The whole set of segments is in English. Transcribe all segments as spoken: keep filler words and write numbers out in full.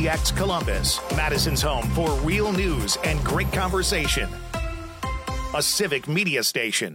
D X Columbus, Madison's home for real news and great conversation. A civic media station.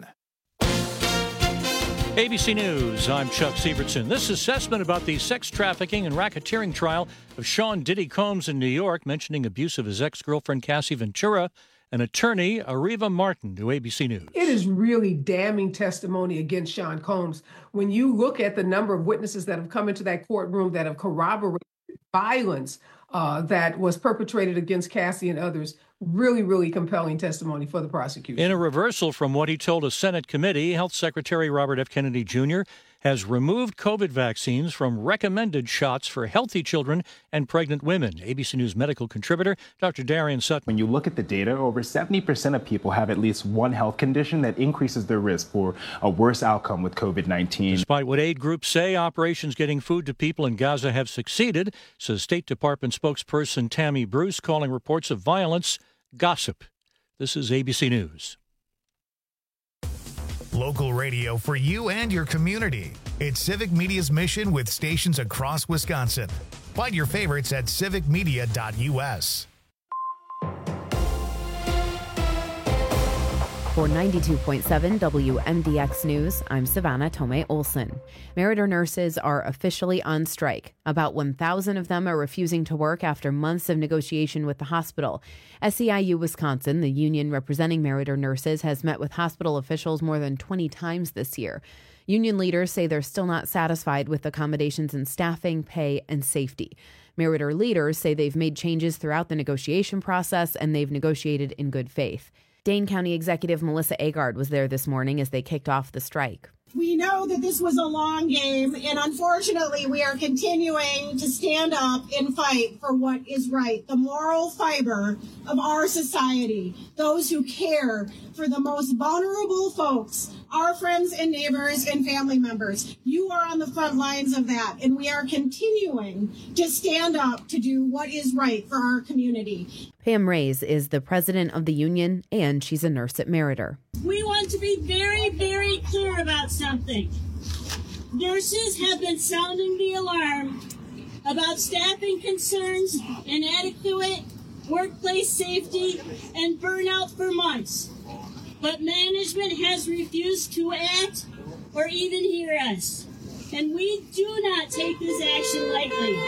A B C News, I'm Chuck Sievertson. This assessment about the sex trafficking and racketeering trial of Sean Diddy Combs in New York, mentioning abuse of his ex-girlfriend Cassie Ventura, and attorney Areva Martin to A B C News. It is really damning testimony against Sean Combs. When you look at the number of witnesses that have come into that courtroom that have corroborated violence uh, that was perpetrated against Cassie and others, really, really compelling testimony for the prosecution. In a reversal from what he told a Senate committee, Health Secretary Robert F. Kennedy Junior has removed COVID vaccines from recommended shots for healthy children and pregnant women. A B C News medical contributor Doctor Darian Sutton. When you look at the data, over seventy percent of people have at least one health condition that increases their risk for a worse outcome with COVID nineteen. Despite what aid groups say, operations getting food to people in Gaza have succeeded, says State Department spokesperson Tammy Bruce, calling reports of violence gossip. This is A B C News. Local radio for you and your community. It's Civic Media's mission with stations across Wisconsin. Find your favorites at civic media dot u s. For ninety-two point seven W M D X News, I'm Savannah Tomei Olson. Meritor nurses are officially on strike. About one thousand of them are refusing to work after months of negotiation with the hospital. S E I U Wisconsin, the union representing Meritor nurses, has met with hospital officials more than twenty times this year. Union leaders say they're still not satisfied with accommodations in staffing, pay, and safety. Meritor leaders say they've made changes throughout the negotiation process and they've negotiated in good faith. Dane County Executive Melissa Agard was there this morning as they kicked off the strike. We know that this was a long game, and unfortunately, we are continuing to stand up and fight for what is right, the moral fiber of our society, those who care for the most vulnerable folks, our friends and neighbors and family members. You are on the front lines of that, and we are continuing to stand up to do what is right for our community. Pam Reyes is the president of the union, and she's a nurse at Meritor. We want to be very, very clear about something. Nurses have been sounding the alarm about staffing concerns, inadequate workplace safety, and burnout for months. But management has refused to act or even hear us. And we do not take this action lightly.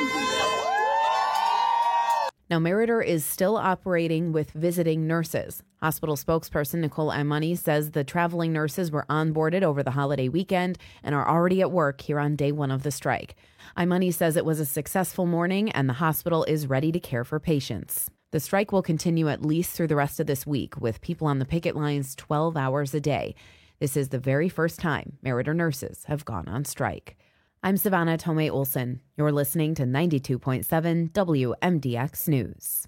Now, Meritor is still operating with visiting nurses. Hospital spokesperson Nicole Imani says the traveling nurses were onboarded over the holiday weekend and are already at work here on day one of the strike. Imani says it was a successful morning and the hospital is ready to care for patients. The strike will continue at least through the rest of this week, with people on the picket lines twelve hours a day. This is the very first time Meritor nurses have gone on strike. I'm Savannah Tomei Olson. You're listening to ninety-two point seven W M D X News.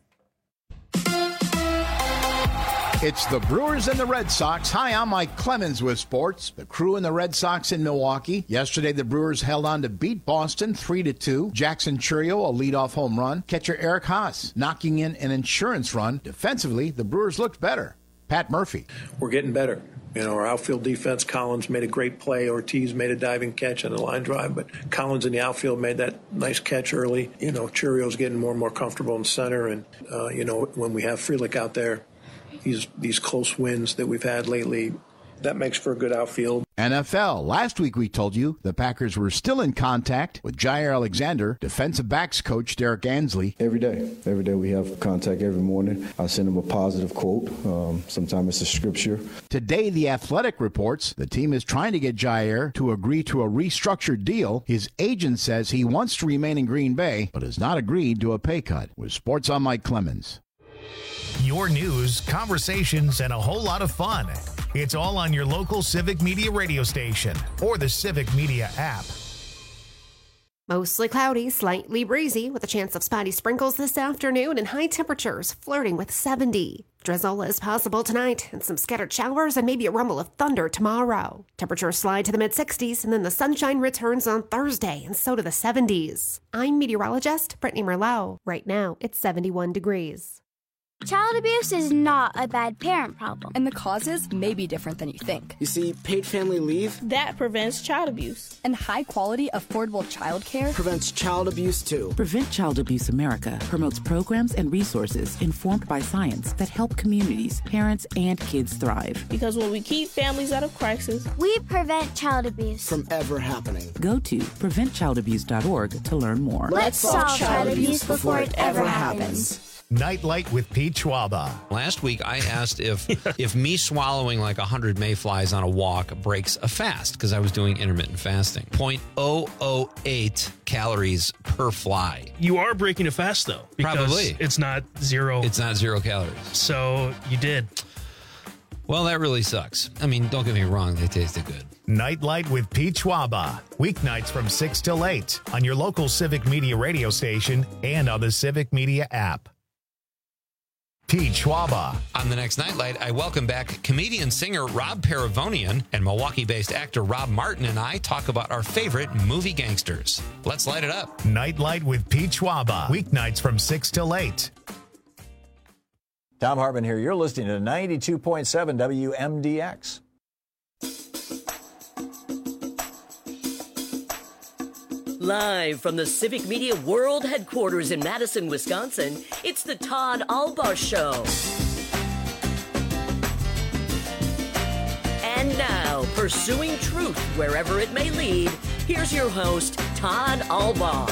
It's the Brewers and the Red Sox. Hi, I'm Mike Clemens with sports. The Crew and the Red Sox in Milwaukee. Yesterday, the Brewers held on to beat Boston three to two. Jackson Chourio, a leadoff home run. Catcher Eric Haas knocking in an insurance run. Defensively, the Brewers looked better. Pat Murphy. We're getting better. You know, our outfield defense, Collins made a great play. Ortiz made a diving catch on the line drive, but Collins in the outfield made that nice catch early. You know, Chourio's getting more and more comfortable in center, and, uh, you know, when we have Frelick out there, these, these close wins that we've had lately, that makes for a good outfield. N F L. Last week we told you the Packers were still in contact with Jair Alexander, defensive backs coach Derek Ansley. Every day. Every day we have contact every morning. I send him a positive quote. Um, sometimes it's a scripture. Today, The Athletic reports the team is trying to get Jair to agree to a restructured deal. His agent says he wants to remain in Green Bay, but has not agreed to a pay cut. With Sports, I'm Mike Clemens. Your news, conversations, and a whole lot of fun. It's all on your local Civic Media radio station or the Civic Media app. Mostly cloudy, slightly breezy, with a chance of spotty sprinkles this afternoon and high temperatures flirting with seventy. Drizzle is possible tonight and some scattered showers and maybe a rumble of thunder tomorrow. Temperatures slide to the mid-sixties and then the sunshine returns on Thursday and so to the seventies. I'm meteorologist Brittany Merlot. Right now, it's seventy-one degrees. Child abuse is not a bad parent problem. And the causes may be different than you think. You see, paid family leave that prevents child abuse. And high-quality, affordable child care prevents child abuse, too. Prevent Child Abuse America promotes programs and resources informed by science that help communities, parents, and kids thrive. Because when we keep families out of crisis, we prevent child abuse from ever happening. Go to prevent child abuse dot org to learn more. Let's solve child abuse before it ever happens. Nightlight with Pete Schwaba. Last week, I asked if if me swallowing like one hundred mayflies on a walk breaks a fast, because I was doing intermittent fasting. zero point zero zero eight calories per fly. You are breaking a fast, though. Because Probably. It's not zero. It's not zero calories. So you did. Well, that really sucks. I mean, don't get me wrong. They tasted good. Nightlight with Pete Schwaba. Weeknights from six till eight on your local Civic Media radio station and on the Civic Media app. Pete Schwaba. On the next Nightlight, I welcome back comedian singer Rob Paravonian, and Milwaukee-based actor Rob Martin and I talk about our favorite movie gangsters. Let's light it up. Nightlight with Pete Schwaba. Weeknights from six till eight. Tom Hartman here. You're listening to ninety-two point seven W M D X. Live from the Civic Media World Headquarters in Madison, Wisconsin, it's the Todd Albaugh Show. And now, pursuing truth wherever it may lead, here's your host, Todd Albaugh.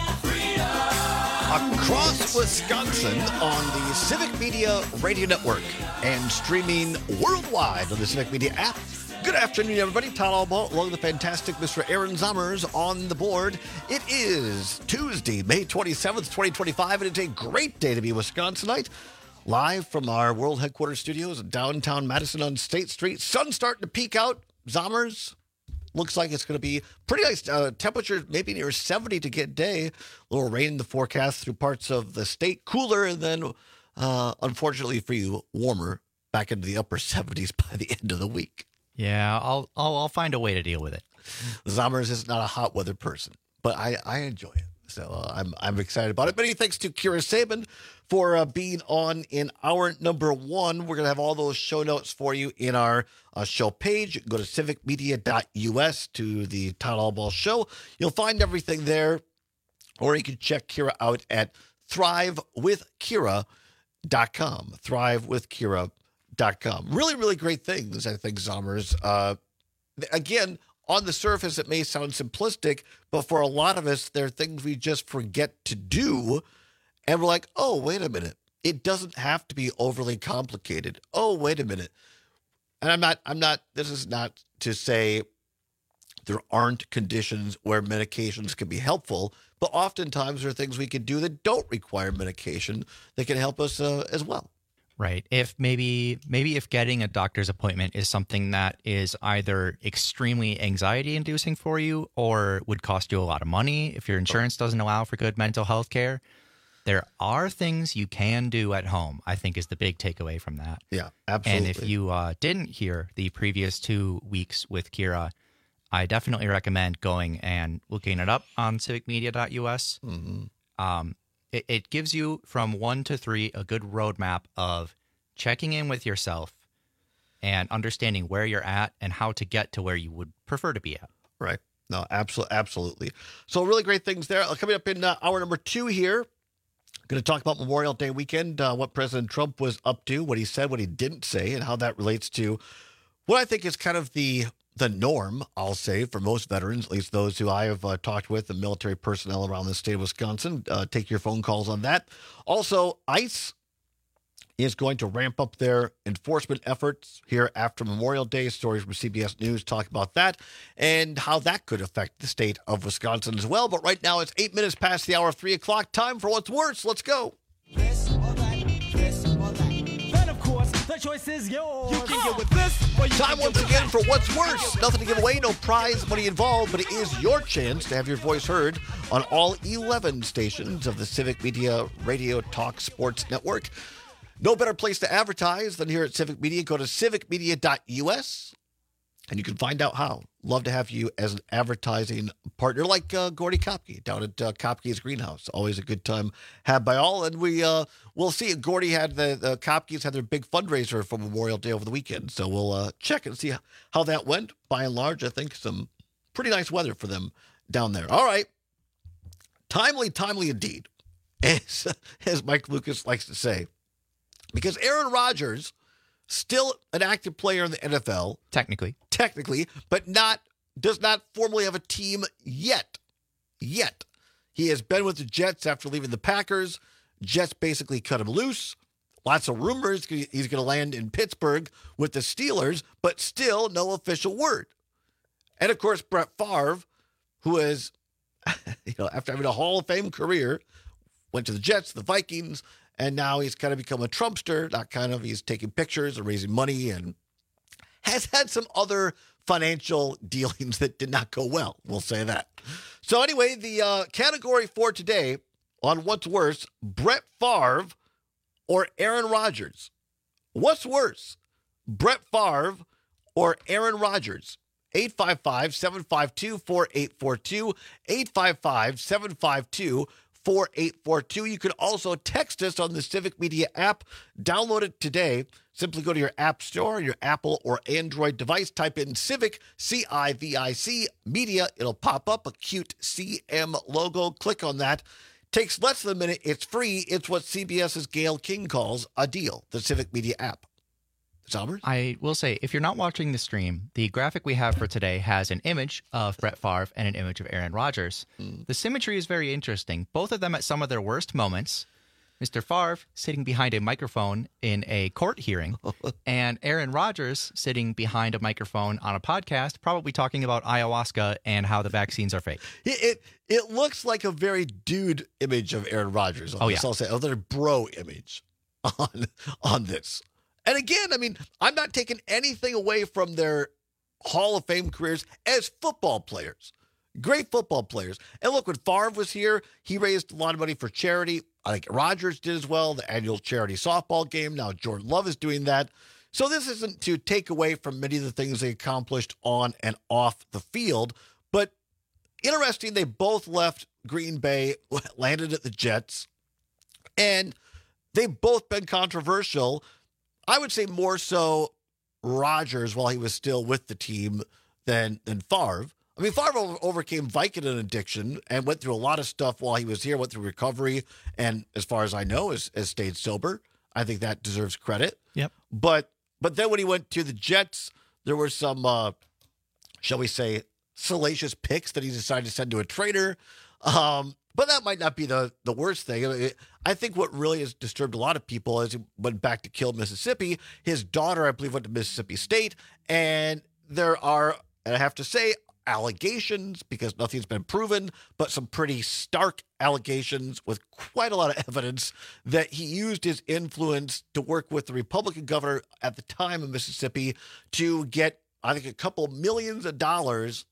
Across Wisconsin on the Civic Media Radio Network and streaming worldwide on the Civic Media app. Good afternoon, everybody. Todd Albaugh, along with the fantastic Mister Aaron Zommers on the board. It is Tuesday, May twenty-seventh, twenty twenty-five, and it's a great day to be Wisconsinite. Live from our world headquarters studios in downtown Madison on State Street. Sun starting to peek out. Zommers, looks like it's going to be pretty nice. Uh, temperature maybe near seventy to get day. A little rain in the forecast through parts of the state. Cooler, and then, uh, unfortunately for you, warmer back into the upper seventies by the end of the week. Yeah, I'll I'll I'll find a way to deal with it. Zommers is not a hot weather person, but I, I enjoy it. So uh, I'm I'm excited about it. Many thanks to Kira Sabin for uh, being on in hour number one. We're going to have all those show notes for you in our uh, show page. Go to civic media dot U S to the Todd Albaugh Show. You'll find everything there, or you can check Kira out at thrive with kira dot com. thrive with kira dot com. Dot com. Really, really great things, I think, Zommers. Uh, again, on the surface, it may sound simplistic, but for a lot of us, there are things we just forget to do. And we're like, oh, wait a minute. It doesn't have to be overly complicated. Oh, wait a minute. And I'm not, I'm not, this is not to say there aren't conditions where medications can be helpful, but oftentimes there are things we can do that don't require medication that can help us uh, as well. Right. If maybe maybe if getting a doctor's appointment is something that is either extremely anxiety inducing for you or would cost you a lot of money, if your insurance doesn't allow for good mental health care, there are things you can do at home, I think, is the big takeaway from that. Yeah, absolutely. And if you uh, didn't hear the previous two weeks with Kira, I definitely recommend going and looking it up on civic media dot U S. Mm-hmm. Um, it, it gives you from one to three a good roadmap of checking in with yourself and understanding where you're at and how to get to where you would prefer to be at. Right. No, absolutely. Absolutely. So really great things there. Coming up in uh, hour number two here, going to talk about Memorial Day weekend, uh, what President Trump was up to, what he said, what he didn't say, and how that relates to what I think is kind of the the norm, I'll say, for most veterans, at least those who I have uh, talked with, the military personnel around the state of Wisconsin. Uh, take your phone calls on that. Also, ICE is going to ramp up their enforcement efforts here after Memorial Day. Stories from C B S News talk about that and how that could affect the state of Wisconsin as well. But right now, it's eight minutes past the hour of three o'clock. Time for What's Worse. Let's go. This or that, this or that. Then, of course, the choice is yours. You can get with this or you Time once again for What's Worse. Nothing to give away, no prize money involved, but it is your chance to have your voice heard on all eleven stations of the Civic Media Radio Talk Sports Network. No better place to advertise than here at Civic Media. Go to civic media dot U S and you can find out how love to have you as an advertising partner, like uh, Gordy Kopke down at uh, Kopke's Greenhouse. Always a good time had by all. And we uh, we'll see. Gordy had the, the Kopke's had their big fundraiser for Memorial Day over the weekend, so we'll uh, check and see how that went. By and large, I think some pretty nice weather for them down there. All right, timely, timely indeed, as as Mike Lucas likes to say, because Aaron Rodgers, still an active player in the N F L. Technically. Technically, but not does not formally have a team yet. Yet. He has been with the Jets after leaving the Packers. Jets basically cut him loose. Lots of rumors he's going to land in Pittsburgh with the Steelers, but still no official word. And, of course, Brett Favre, who is, you know, after having a Hall of Fame career, went to the Jets, the Vikings, and now he's kind of become a Trumpster. Not kind of, he's taking pictures and raising money and has had some other financial dealings that did not go well. We'll say that. So anyway, the uh, category for today on What's Worse, Brett Favre or Aaron Rodgers? What's worse, Brett Favre or Aaron Rodgers? eight five five, seven five two, four eight four two, eight five five, seven five two, four eight four two. You can also text us on the Civic Media app. Download it today. Simply go to your app store, your Apple or Android device. Type in Civic, C I V I C, Media. It'll pop up a cute C M logo. Click on that. Takes less than a minute. It's free. It's what CBS's Gayle King calls a deal. The Civic Media app. Salbert? I will say, if you're not watching the stream, the graphic we have for today has an image of Brett Favre and an image of Aaron Rodgers. Mm. The symmetry is very interesting. Both of them at some of their worst moments. Mister Favre sitting behind a microphone in a court hearing, and Aaron Rodgers sitting behind a microphone on a podcast, probably talking about ayahuasca and how the vaccines are fake. It it, it looks like a very dude image of Aaron Rodgers. Oh, yeah. I'll say, other bro image on on this. And again, I mean, I'm not taking anything away from their Hall of Fame careers as football players. Great football players. And look, when Favre was here, he raised a lot of money for charity. I think Rodgers did as well, the annual charity softball game. Now Jordan Love is doing that. So this isn't to take away from many of the things they accomplished on and off the field. But interesting, they both left Green Bay, landed at the Jets, and they've both been controversial. I would say more so Rodgers while he was still with the team than than Favre. I mean, Favre overcame Vicodin addiction and went through a lot of stuff while he was here, went through recovery, and as far as I know, has, has stayed sober. I think that deserves credit. Yep. But but then when he went to the Jets, there were some, uh, shall we say, salacious picks that he decided to send to a trader. Um, but that might not be the, the worst thing. I mean, I think what really has disturbed a lot of people is he went back to kill Mississippi. His daughter, I believe, went to Mississippi State. And there are, and I have to say, allegations, because nothing's been proven, but some pretty stark allegations with quite a lot of evidence that he used his influence to work with the Republican governor at the time of Mississippi to get, I think, a couple millions of dollars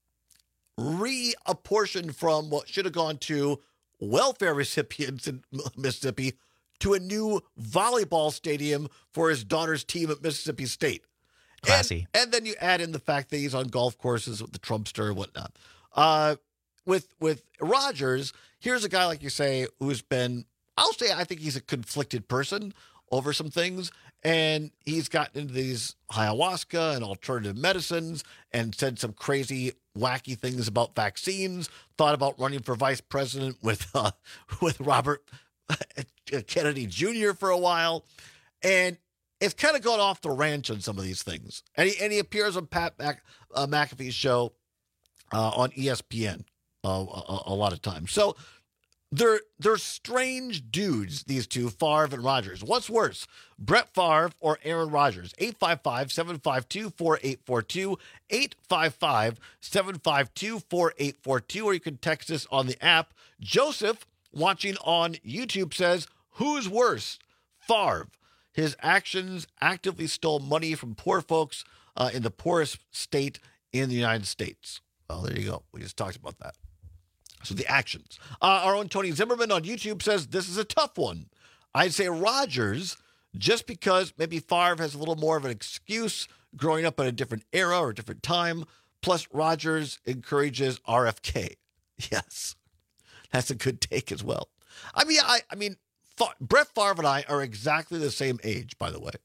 reapportioned from what should have gone to welfare recipients in Mississippi to a new volleyball stadium for his daughter's team at Mississippi State. Classy. And, and then you add in the fact that he's on golf courses with the Trumpster and whatnot. Uh, with with Rodgers, here's a guy, like you say, who's been, I'll say, I think he's a conflicted person over some things. And he's gotten into these ayahuasca and alternative medicines and said some crazy, wacky things about vaccines, thought about running for vice president with, uh, with Robert Kennedy Junior for a while. And it's kind of gone off the ranch on some of these things. And he, and he appears on Pat Mac, uh, McAfee's show uh, on E S P N uh, a, a lot of times. So they're, they're strange dudes, these two, Favre and Rodgers. What's worse, Brett Favre or Aaron Rodgers? eight five five, seven five two, four eight four two, eight five five, seven five two, four eight four two, or you can text us on the app. Joseph, watching on YouTube, says, who's worse, Favre? His actions actively stole money from poor folks uh, in the poorest state in the United States. Well, there you go. We just talked about that. So the actions. Uh, our own Tony Zimmerman on YouTube says this is a tough one. I'd say Rodgers, just because maybe Favre has a little more of an excuse growing up in a different era or a different time. Plus, Rodgers encourages R F K. Yes, that's a good take as well. I mean, I, I mean, Fa- Brett Favre and I are exactly the same age, by the way.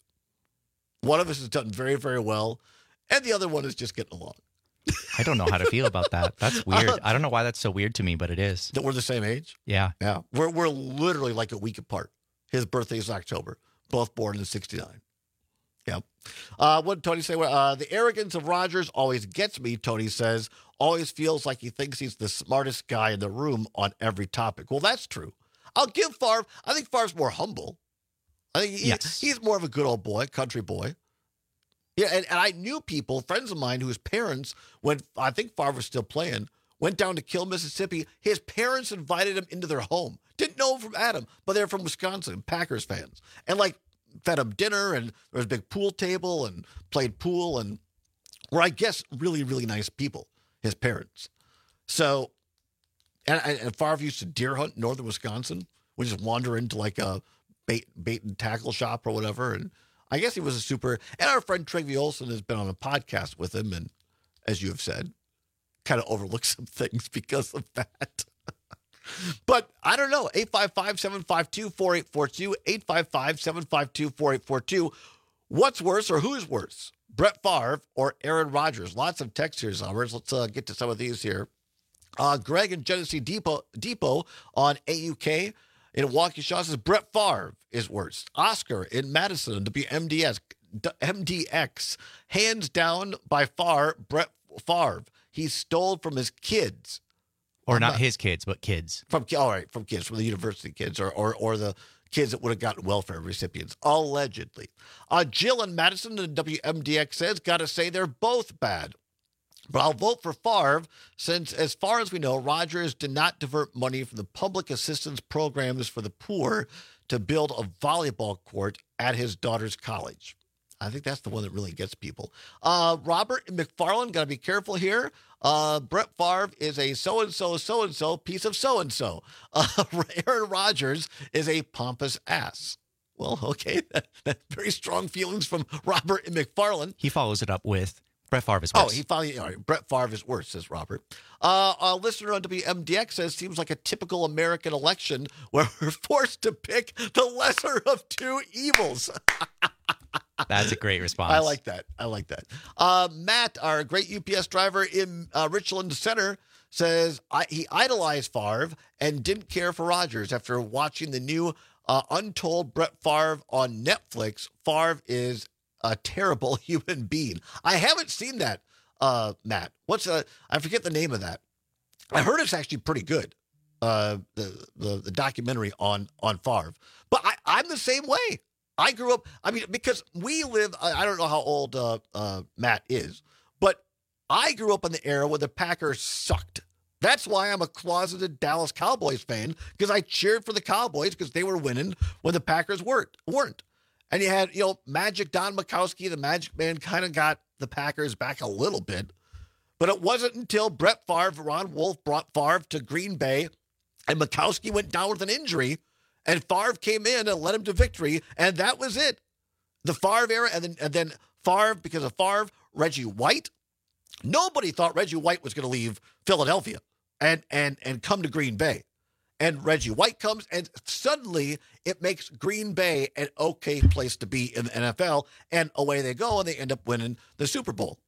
One of us has done very, very well, and the other one is just getting along. I don't know how to feel about that. That's weird. I don't know why that's so weird to me, but it is. That we're the same age? Yeah. Yeah. We're we're literally like a week apart. His birthday is October. Both born in sixty-nine. Yeah. Uh, what did Tony say? Uh, the arrogance of Rodgers always gets me, Tony says. Always feels like he thinks he's the smartest guy in the room on every topic. Well, that's true. I'll give Favre, I think Favre's more humble. I think he, yes. he's more of a good old boy, country boy. Yeah, and, and I knew people, friends of mine, whose parents, when I think Favre was still playing, went down to Kill, Mississippi. His parents invited him into their home. Didn't know him from Adam, but they're from Wisconsin, Packers fans. And like fed him dinner, and there was a big pool table, and played pool, and were, I guess, really, really nice people, his parents. So, and, and Favre used to deer hunt in northern Wisconsin. We just wander into like a bait, bait and tackle shop or whatever, and I guess he was a super, and our friend Trygve Olsen has been on a podcast with him, and as you have said, kind of overlooked some things because of that. But I don't know. eight five five, seven five two, four eight four two, eight five five, seven five two, four eight four two. What's worse or who's worse? Brett Favre or Aaron Rodgers? Lots of texts here, Summers. Let's uh, get to some of these here. Uh, Greg in Genesee Depot, Depot on A U K in Waukesha says Brett Favre is worse. Oscar in Madison, W M D S, M D X, hands down by far, Brett Favre. He stole from his kids. Or not, not his kids, but kids. From all right, from kids, from the university kids, or or, or the kids that would have gotten welfare recipients, allegedly. Uh, Jill in Madison, the W M D X says, got to say they're both bad. But I'll vote for Favre since, as far as we know, Rodgers did not divert money from the public assistance programs for the poor to build a volleyball court at his daughter's college. I think that's the one that really gets people. Uh, Robert McFarland, got to be careful here. Uh, Brett Favre is a so-and-so, so-and-so piece of so-and-so. Uh, Aaron Rodgers is a pompous ass. Well, okay. That, that's very strong feelings from Robert McFarland. He follows it up with Brett Favre is worse. Oh, he finally, all right, Brett Favre is worse, says Robert. Uh, a listener on W M D X says, seems like a typical American election where we're forced to pick the lesser of two evils. That's a great response. I like that. I like that. Uh, Matt, our great U P S driver in uh, Richland Center, says I, he idolized Favre and didn't care for Rodgers. After watching the new uh, Untold Brett Favre on Netflix, Favre is a terrible human being. I haven't seen that, uh, Matt. What's uh, I forget the name of that. I heard it's actually pretty good. Uh, the, the the documentary on on Favre, but I, I'm the same way. I grew up. I mean, because we live. I, I don't know how old uh, uh, Matt is, but I grew up in the era where the Packers sucked. That's why I'm a closeted Dallas Cowboys fan, because I cheered for the Cowboys because they were winning when the Packers weren't weren't. And you had, you know, Magic Don Majkowski, the Magic Man, kind of got the Packers back a little bit. But it wasn't until Brett Favre, Ron Wolf brought Favre to Green Bay, and Majkowski went down with an injury, and Favre came in and led him to victory, and that was it. The Favre era, and then, and then Favre, because of Favre, Reggie White. Nobody thought Reggie White was going to leave Philadelphia and, and, and come to Green Bay. And Reggie White comes, and suddenly it makes Green Bay an okay place to be in the N F L. And away they go, and they end up winning the Super Bowl.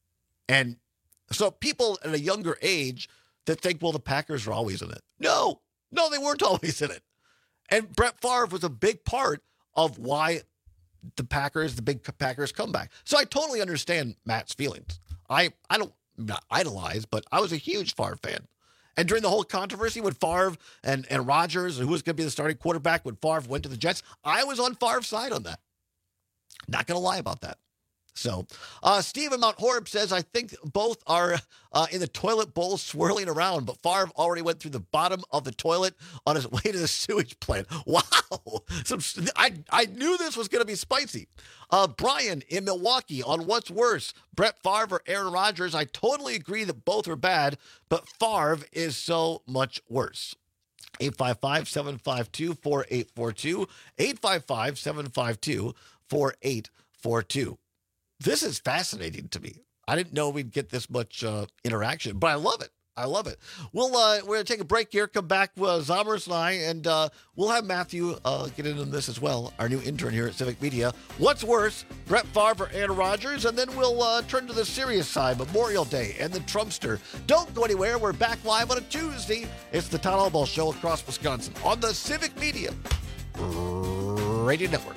And so people at a younger age that think, well, the Packers are always in it. No, no, they weren't always in it. And Brett Favre was a big part of why the Packers, the big Packers comeback. So I totally understand Matt's feelings. I, I don't not idolize, but I was a huge Favre fan. And during the whole controversy with Favre and, and Rodgers, who was going to be the starting quarterback when Favre went to the Jets, I was on Favre's side on that. Not going to lie about that. So, uh, Steve in Mount Horeb says, I think both are uh, in the toilet bowl swirling around, but Favre already went through the bottom of the toilet on his way to the sewage plant. Wow. Some, I, I knew this was going to be spicy. Uh, Brian in Milwaukee on what's worse, Brett Favre or Aaron Rodgers. I totally agree that both are bad, but Favre is so much worse. eight five five, seven five two, four eight four two, eight five five, seven five two, four eight four two. This is fascinating to me. I didn't know we'd get this much uh, interaction, but I love it. I love it. We'll, uh, we're going to take a break here, come back with Zomers and I, and uh, we'll have Matthew uh, get into this as well, our new intern here at Civic Media. What's worse, Brett Favre or Aaron Rodgers? And then we'll uh, turn to the serious side, Memorial Day and the Trumpster. Don't go anywhere. We're back live on a Tuesday. It's the Todd Albaugh Show across Wisconsin on the Civic Media Radio Network.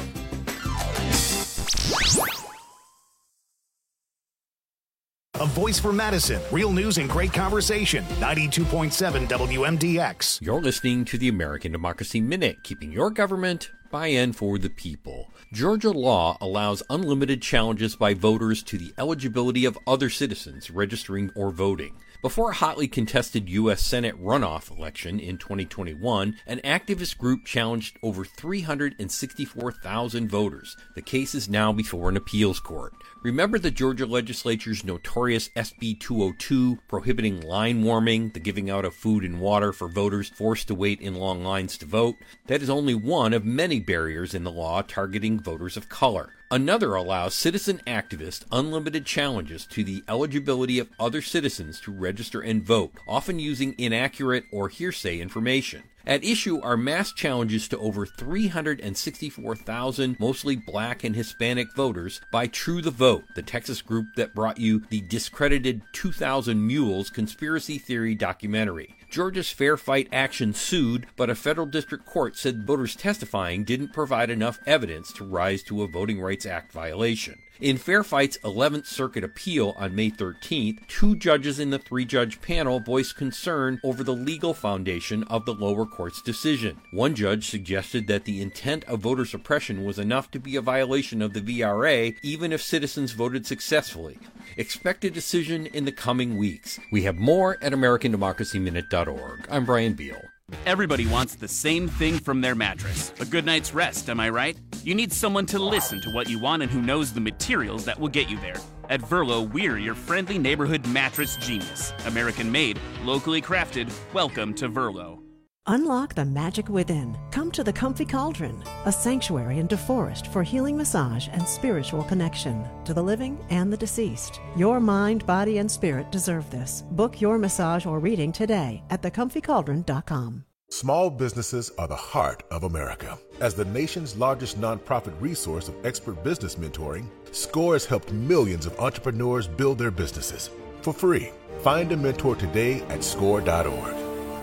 A voice for Madison. Real news and great conversation. ninety-two point seven W M D X. You're listening to the American Democracy Minute, keeping your government by and for the people. Georgia law allows unlimited challenges by voters to the eligibility of other citizens registering or voting. Before a hotly contested U S Senate runoff election in twenty twenty-one, an activist group challenged over three hundred sixty-four thousand voters. The case is now before an appeals court. Remember the Georgia legislature's notorious S B two oh two prohibiting line warming, the giving out of food and water for voters forced to wait in long lines to vote? That is only one of many barriers in the law targeting voters of color. Another allows citizen activists unlimited challenges to the eligibility of other citizens to register and vote, often using inaccurate or hearsay information. At issue are mass challenges to over three hundred sixty-four thousand mostly black and Hispanic voters by True the Vote, the Texas group that brought you the discredited two thousand Mules conspiracy theory documentary. Georgia's Fair Fight Action sued, but a federal district court said voters testifying didn't provide enough evidence to rise to a Voting Rights Act violation. In Fair Fight's eleventh Circuit appeal on May thirteenth, two judges in the three-judge panel voiced concern over the legal foundation of the lower court's decision. One judge suggested that the intent of voter suppression was enough to be a violation of the V R A, even if citizens voted successfully. Expect a decision in the coming weeks. We have more at American Democracy Minute dot org. I'm Brian Beal. Everybody wants the same thing from their mattress, a good night's rest, am I right? You need someone to listen to what you want and who knows the materials that will get you there. At Verlo, we're your friendly neighborhood mattress genius. American made, locally crafted. Welcome to Verlo. Unlock the magic within. Come to the Comfy Cauldron, a sanctuary in DeForest for healing massage and spiritual connection to the living and the deceased. Your mind, body, and spirit deserve this. Book your massage or reading today at the comfy cauldron dot com. Small businesses are the heart of America. As the nation's largest nonprofit resource of expert business mentoring, SCORE has helped millions of entrepreneurs build their businesses for free. Find a mentor today at score dot org.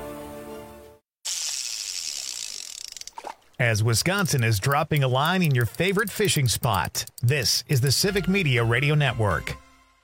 As Wisconsin is dropping a line in your favorite fishing spot, this is the Civic Media Radio Network.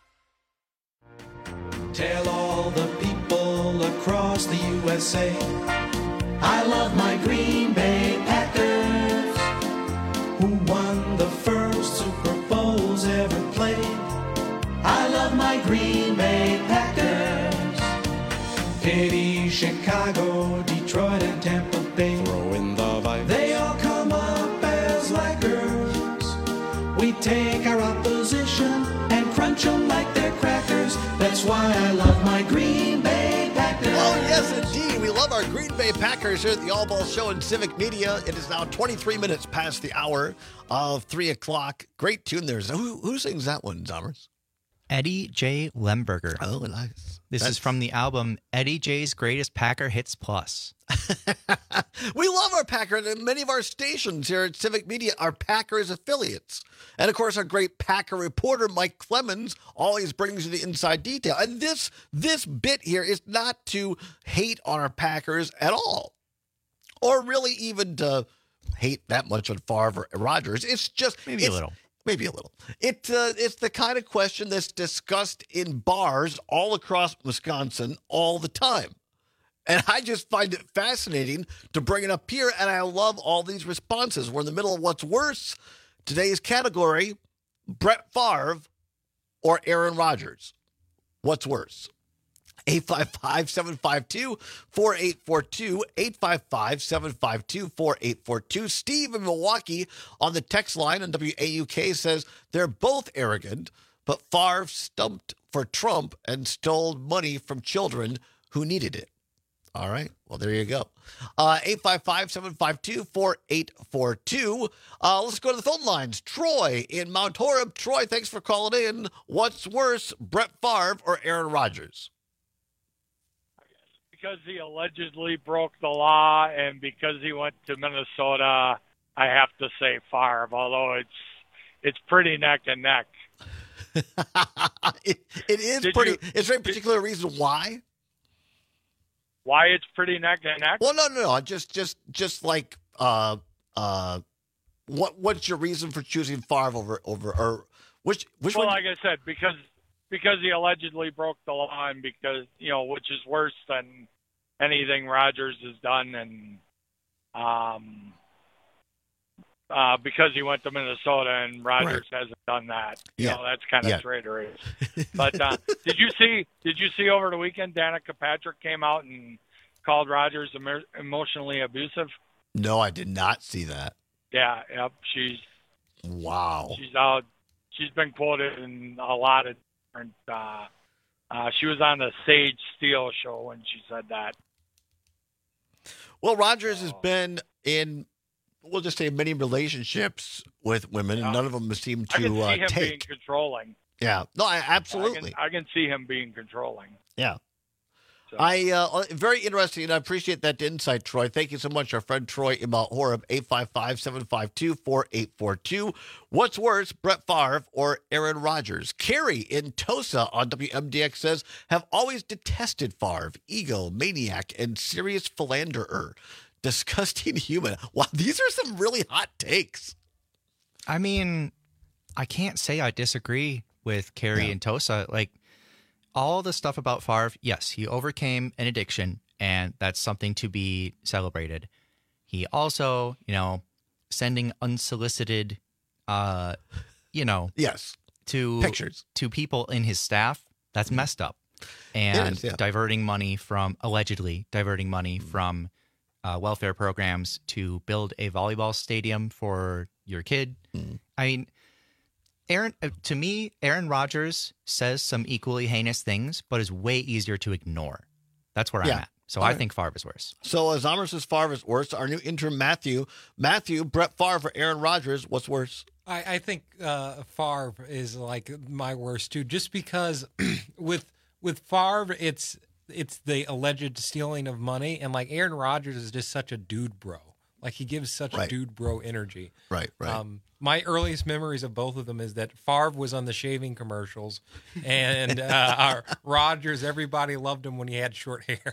Tell all the people across the U S A, I love my Green Bay Packers, who won the first Super Bowls ever played. I love my Green Bay Packers. Pity Chicago, Detroit, and Tampa Bay. Throw in the vibe. They all come up as laggards. We take our opposition and crunch them like they're crackers. That's why I love my Green Bay Packers. Oh, yes, indeed. We love our Green Bay Packers here at the Albaugh Show in Civic Media. It is now twenty-three minutes past the hour of three o'clock. Great tune there. So who, who sings that one, Zomers? Eddie J. Lemberger. Oh, nice. This That's... is from the album Eddie J's Greatest Packer Hits Plus. We love our Packers, and many of our stations here at Civic Media are Packers affiliates. And, of course, our great Packer reporter, Mike Clemens, always brings you the inside detail. And this this bit here is not to hate on our Packers at all, or really even to hate that much on Favre or Rodgers. It's just... Maybe it's, a little. Maybe a little. It, uh, it's the kind of question that's discussed in bars all across Wisconsin all the time. And I just find it fascinating to bring it up here, and I love all these responses. We're in the middle of what's worse. Today's category, Brett Favre or Aaron Rodgers. What's worse? eight five five, seven five two, four eight four two, eight five five, seven five two, four eight four two. Steve in Milwaukee on the text line on W A U K says they're both arrogant, but Favre stumped for Trump and stole money from children who needed it. All right. Well, there you go. Uh, eight five five, seven five two, four eight four two. Uh, let's go to the phone lines. Troy in Mount Horeb. Troy, thanks for calling in. What's worse, Brett Favre or Aaron Rodgers? Because he allegedly broke the law and because he went to Minnesota, I have to say Favre, although it's it's pretty neck and neck. it, it is Did pretty. you, is there a particular reason why? Why it's pretty neck and neck? Well, no, no, no. Just, just, just like, uh, uh, what, what's your reason for choosing Favre over, over, or which, which well, one? like I said, because because he allegedly broke the law, and because you know, which is worse than anything Rodgers has done, and um, uh, because he went to Minnesota and Rodgers right. hasn't done that. You yeah. know, that's kind of yeah. traitorous. But uh, did you see? Did you see over the weekend? Danica Patrick came out and called Rodgers emo- emotionally abusive. No, I did not see that. Yeah, yep. She's wow. She's out. She's been quoted in a lot of different. Uh, uh, she was on the Sage Steele show when she said that. Well, Rodgers has been in, we'll just say, many relationships with women, yeah. and none of them seem to I can see uh, him take. being controlling. Yeah, no, I, absolutely. I can, I can see him being controlling. Yeah. So. I uh, very interesting, and I appreciate that insight, Troy. Thank you so much. Our friend Troy in Mount Horeb, eight five five, seven five two, four eight four two. What's worse, Brett Favre or Aaron Rodgers? Carrie in Tosa on W M D X says, have always detested Favre, ego, maniac, and serious philanderer. Disgusting human. Wow, these are some really hot takes. I mean, I can't say I disagree with Carrie Yeah. and Tosa. Like, all the stuff about Favre, yes, he overcame an addiction, and that's something to be celebrated. He also, you know, sending unsolicited, uh, you know, yes, to pictures to people in his staff. That's messed up, and is, yeah. diverting money from allegedly diverting money from uh, welfare programs to build a volleyball stadium for your kid. Mm. I mean. Aaron, to me, Aaron Rodgers says some equally heinous things, but is way easier to ignore. That's where Yeah. I'm at. So All I right. think Favre is worse. So as Amr says Favre is worse, our new intern Matthew, Matthew, Brett Favre or Aaron Rodgers, what's worse? I, I think uh, Favre is like my worst too, just because with with Favre, it's it's the alleged stealing of money, and like Aaron Rodgers is just such a dude bro. Like he gives such Right. dude bro energy. Right, right. Um, my earliest memories of both of them is that Favre was on the shaving commercials, and uh, our Rodgers, everybody loved him when he had short hair.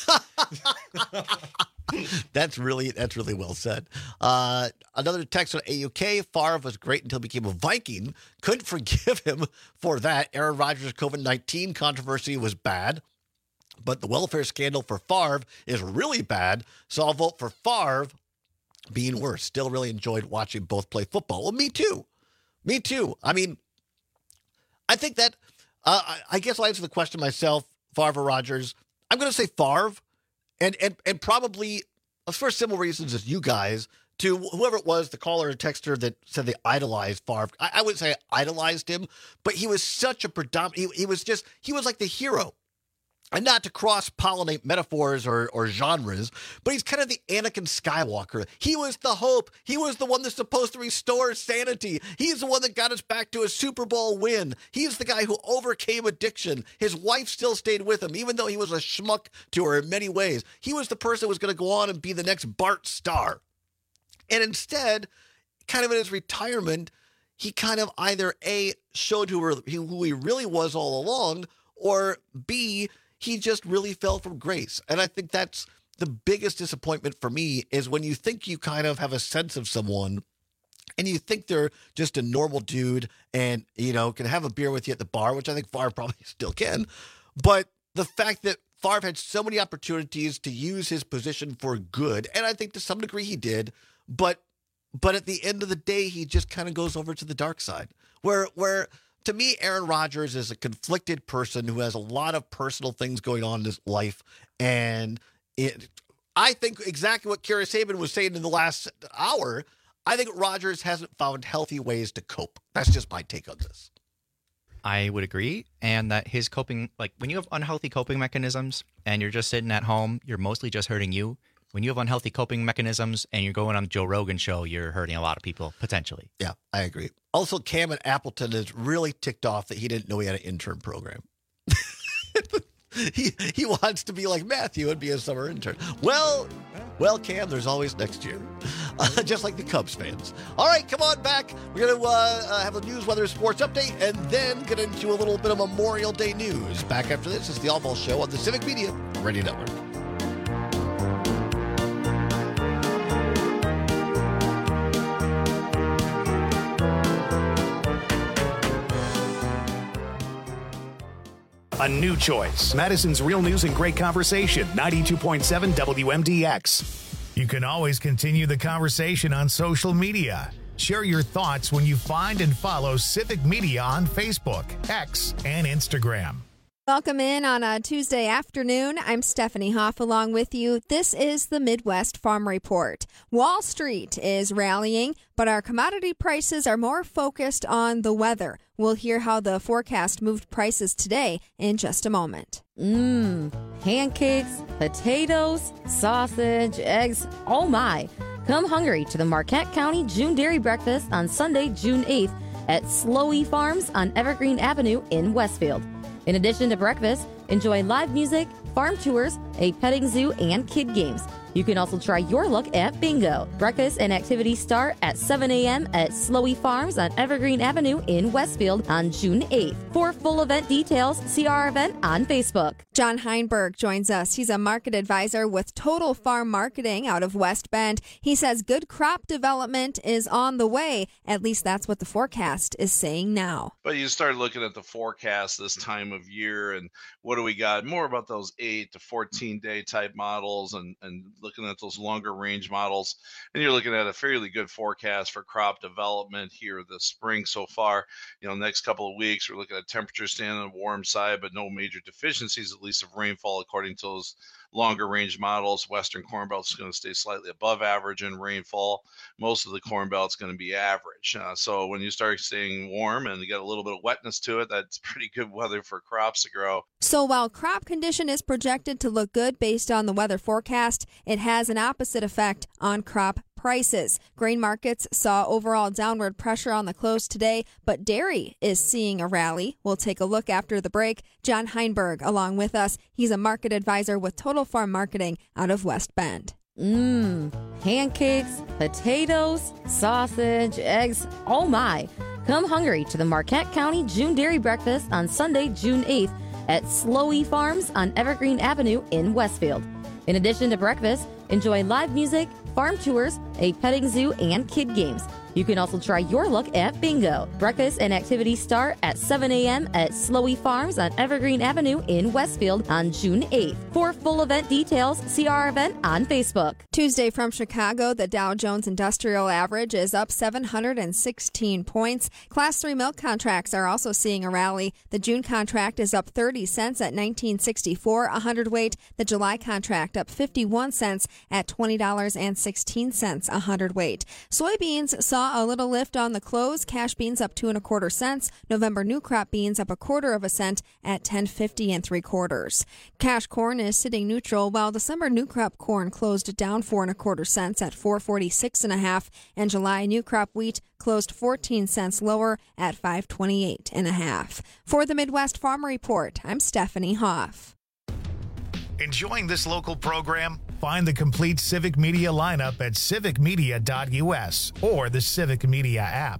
That's really that's really well said. Uh, another text on A U K. Favre was great until he became a Viking. Couldn't forgive him for that. Aaron Rodgers' COVID nineteen controversy was bad, but the welfare scandal for Favre is really bad. So I'll vote for Favre being worse. Still really enjoyed watching both play football. Well, me too. Me too. I mean, I think that, uh, I, I guess I'll answer the question myself, Favre or Rodgers. I'm going to say Favre, and, and, and probably for similar reasons as you guys, to whoever it was, the caller or texter that said they idolized Favre. I, I wouldn't say I idolized him, but he was such a predominant, he, he was just, he was like the hero. And not to cross-pollinate metaphors or, or genres, but he's kind of the Anakin Skywalker. He was the hope. He was the one that's supposed to restore sanity. He's the one that got us back to a Super Bowl win. He's the guy who overcame addiction. His wife still stayed with him, even though he was a schmuck to her in many ways. He was the person who was going to go on and be the next Bart Starr. And instead, kind of in his retirement, he kind of either A, showed who, who he really was all along, or B, he just really fell from grace. And I think that's the biggest disappointment for me is when you think you kind of have a sense of someone and you think they're just a normal dude and, you know, can have a beer with you at the bar, which I think Favre probably still can. But the fact that Favre had so many opportunities to use his position for good, and I think to some degree he did, but but at the end of the day, he just kind of goes over to the dark side where where – to me, Aaron Rodgers is a conflicted person who has a lot of personal things going on in his life. And it, I think exactly what Kira Saban was saying in the last hour, I think Rodgers hasn't found healthy ways to cope. That's just my take on this. I would agree. And that his coping, like when you have unhealthy coping mechanisms and you're just sitting at home, you're mostly just hurting you. When you have unhealthy coping mechanisms and you're going on the Joe Rogan show, you're hurting a lot of people, potentially. Yeah, I agree. Also, Cam at Appleton is really ticked off that he didn't know he had an intern program. he he wants to be like Matthew and be a summer intern. Well, well, Cam, there's always next year. Uh, just like the Cubs fans. All right, come on back. We're going to uh, uh, have a news, weather, sports update, and then get into a little bit of Memorial Day news. Back after this is the Allball Show on the Civic Media Radio Network. A new choice. Madison's Real News and Great Conversation, ninety-two point seven W M D X. You can always continue the conversation on social media. Share your thoughts when you find and follow Civic Media on Facebook, X, and Instagram. Welcome in on a Tuesday afternoon. I'm Stephanie Hoff along with you. This is the Midwest Farm Report. Wall Street is rallying, but our commodity prices are more focused on the weather. We'll hear how the forecast moved prices today in just a moment. Mmm, pancakes, potatoes, sausage, eggs, oh my. Come hungry to the Marquette County June Dairy Breakfast on Sunday, June eighth at Slowey Farms on Evergreen Avenue in Westfield. In addition to breakfast, enjoy live music, farm tours, a petting zoo, and kid games. You can also try your luck at bingo. Breakfast and activities start at seven a.m. at Slowey Farms on Evergreen Avenue in Westfield on June eighth. For full event details, see our event on Facebook. John Heinberg joins us. He's a market advisor with Total Farm Marketing out of West Bend. He says good crop development is on the way. At least that's what the forecast is saying now. But you start looking at the forecast this time of year, and what do we got? More about those eight to fourteen day type models and, and looking at those longer range models, and you're looking at a fairly good forecast for crop development here this spring so far. You know, next couple of weeks, we're looking at temperatures staying on the warm side, but no major deficiencies, at least of rainfall, according to those longer range models. Western Corn Belt is going to stay slightly above average in rainfall. Most of the Corn Belt is going to be average. Uh, so when you start staying warm and you get a little bit of wetness to it, that's pretty good weather for crops to grow. So while crop condition is projected to look good based on the weather forecast, it has an opposite effect on crop prices. Grain markets saw overall downward pressure on the close today, but dairy is seeing a rally. We'll take a look after the break. John Heinberg along with us. He's a market advisor with Total Farm Marketing out of West Bend. Mmm, pancakes, potatoes, sausage, eggs, oh my. Come hungry to the Marquette County June Dairy Breakfast on Sunday, June eighth at Slowey Farms on Evergreen Avenue in Westfield. In addition to breakfast, enjoy live music, farm tours, a petting zoo, and kid games. You can also try your luck at bingo. Breakfast and activities start at seven a.m. at Slowey Farms on Evergreen Avenue in Westfield on June eighth. For full event details, see our event on Facebook. Tuesday from Chicago, the Dow Jones Industrial Average is up seven hundred sixteen points. Class three milk contracts are also seeing a rally. The June contract is up thirty cents at nineteen sixty-four a hundredweight. The July contract up fifty-one cents at twenty dollars and sixteen cents a hundredweight. Soybeans saw a little lift on the close. Cash beans up two and a quarter cents. November new crop beans up a quarter of a cent at ten fifty and three quarters. Cash corn is sitting neutral, while December new crop corn closed down four and a quarter cents at four forty six and a half, and July new crop wheat closed fourteen cents lower at five twenty eight and a half. For the Midwest Farm Report, I'm Stephanie Hoff. Enjoying this local program? Find the complete Civic Media lineup at civic media dot u s or the Civic Media app.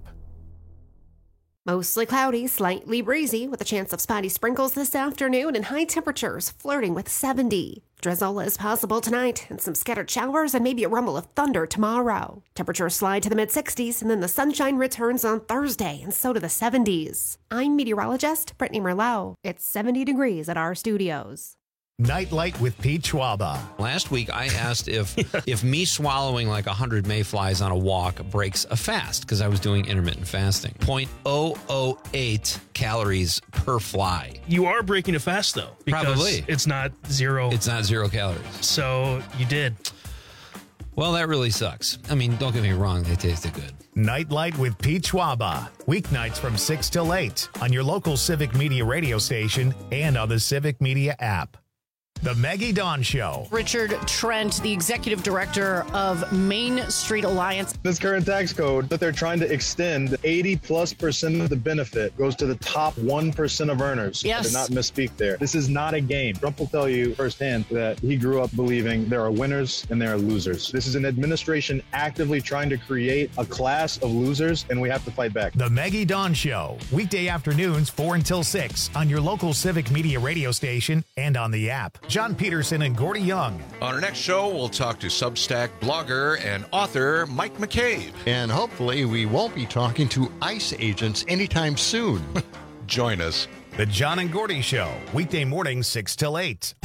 Mostly cloudy, slightly breezy, with a chance of spotty sprinkles this afternoon and high temperatures flirting with seventy. Drizzle is possible tonight, and some scattered showers and maybe a rumble of thunder tomorrow. Temperatures slide to the mid-sixties, and then the sunshine returns on Thursday, and so to the seventies. I'm meteorologist Brittany Merlot. It's seventy degrees at our studios. Nightlight with Pete Schwaba. Last week, I asked if if me swallowing like one hundred mayflies on a walk breaks a fast, because I was doing intermittent fasting. zero point zero zero eight calories per fly. You are breaking a fast, though. Because Probably. It's not zero. It's not zero calories. So you did. Well, that really sucks. I mean, don't get me wrong, they tasted good. Nightlight with Pete Schwaba. Weeknights from six till eight on your local Civic Media radio station and on the Civic Media app. The Maggie Dawn Show. Richard Trent, the executive director of Main Street Alliance. This current tax code that they're trying to extend, eighty plus percent of the benefit goes to the top one percent of earners. Yes. I did not misspeak there. This is not a game. Trump will tell you firsthand that he grew up believing there are winners and there are losers. This is an administration actively trying to create a class of losers, and we have to fight back. The Maggie Dawn Show. Weekday afternoons, four until six on your local Civic Media radio station and on the app. John Peterson and Gordy Young. On our next show, we'll talk to Substack blogger and author Mike McCabe. And hopefully we won't be talking to ICE agents anytime soon. Join us. The John and Gordy Show. Weekday mornings, six till eight.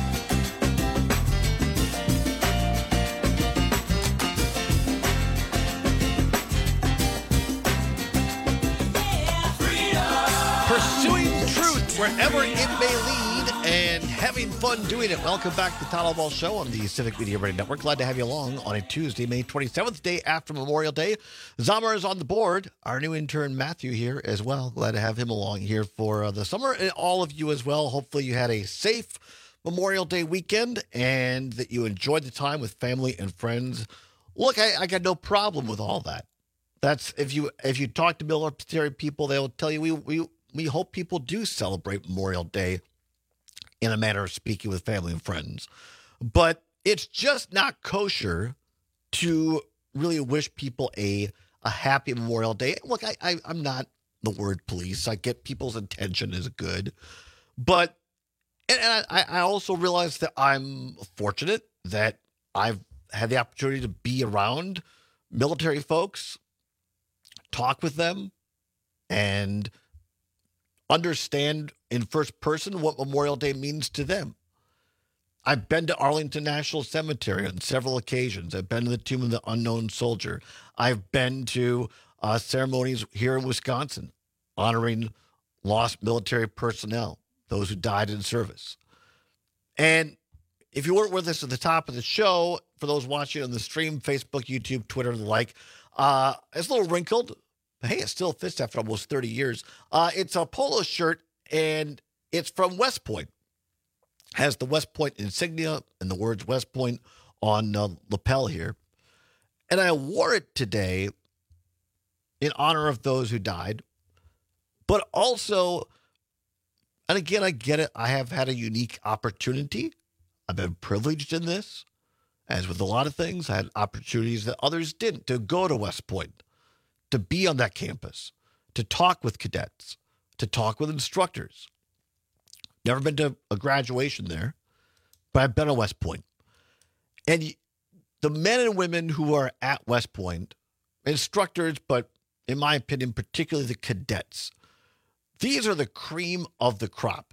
Pursuing truth wherever it may lead and having fun doing it. Welcome back to the Todd Ball Show on the Civic Media Radio Network. Glad to have you along on a Tuesday, May twenty-seventh, day after Memorial Day. Zamar is on the board. Our new intern, Matthew, here as well. Glad to have him along here for uh, the summer, and all of you as well. Hopefully you had a safe Memorial Day weekend and that you enjoyed the time with family and friends. Look, I, I got no problem with all that. That's if you if you talk to military people, they'll tell you we we we hope people do celebrate Memorial Day in a manner of speaking with family and friends. But it's just not kosher to really wish people a a happy Memorial Day. Look, I, I I'm not the word police. I get people's intention is good, but and, and I, I also realize that I'm fortunate that I've had the opportunity to be around military folks, talk with them, and understand in first person what Memorial Day means to them. I've been to Arlington National Cemetery on several occasions. I've been to the Tomb of the Unknown Soldier. I've been to uh, ceremonies here in Wisconsin honoring lost military personnel, those who died in service. And if you weren't with us at the top of the show, for those watching on the stream, Facebook, YouTube, Twitter, and the like, uh, it's a little wrinkled. Hey, it still fits after almost thirty years. Uh, it's a polo shirt, and it's from West Point. Has the West Point insignia and the words West Point on uh, lapel here. And I wore it today in honor of those who died. But also, and again, I get it, I have had a unique opportunity. I've been privileged in this. As with a lot of things, I had opportunities that others didn't to go to West Point, to be on that campus, to talk with cadets, to talk with instructors. Never been to a graduation there, but I've been at West Point. And the men and women who are at West Point, instructors, but in my opinion, particularly the cadets, these are the cream of the crop.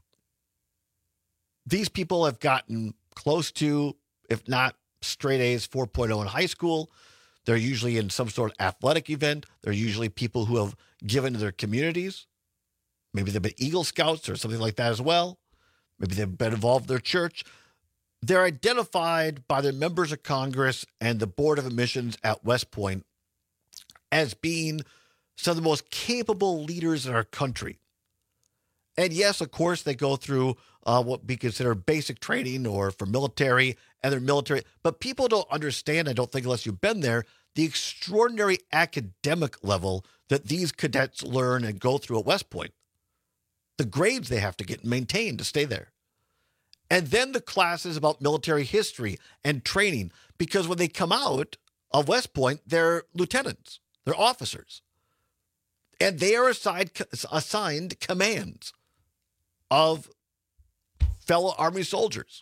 These people have gotten close to, if not straight A's, four point oh in high school. They're usually in some sort of athletic event. They're usually people who have given to their communities. Maybe they've been Eagle Scouts or something like that as well. Maybe they've been involved in their church. They're identified by their members of Congress and the Board of Admissions at West Point as being some of the most capable leaders in our country. And yes, of course, they go through uh, what we consider basic training or for military and their military. But people don't understand, I don't think, unless you've been there, the extraordinary academic level that these cadets learn and go through at West Point. The grades they have to get maintained to stay there. And then the classes about military history and training, because when they come out of West Point, they're lieutenants, they're officers. And they are assigned, assigned commands of fellow Army soldiers.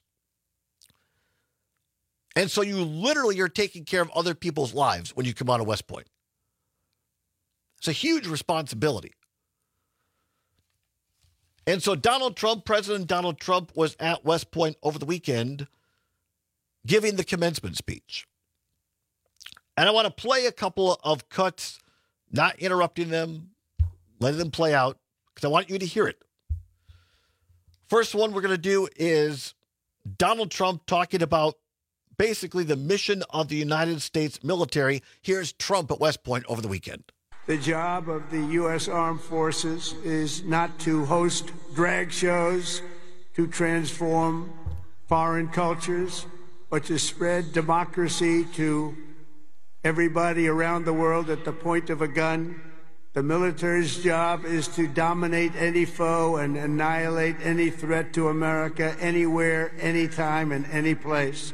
And so you literally are taking care of other people's lives when you come out of West Point. It's a huge responsibility. And so Donald Trump, President Donald Trump, was at West Point over the weekend giving the commencement speech. And I want to play a couple of cuts, not interrupting them, letting them play out, because I want you to hear it. First one we're going to do is Donald Trump talking about basically the mission of the United States military. Here's Trump at West Point over the weekend. The job of the U S Armed Forces is not to host drag shows, to transform foreign cultures, but to spread democracy to everybody around the world at the point of a gun. The military's job is to dominate any foe and annihilate any threat to America anywhere, anytime, and any place.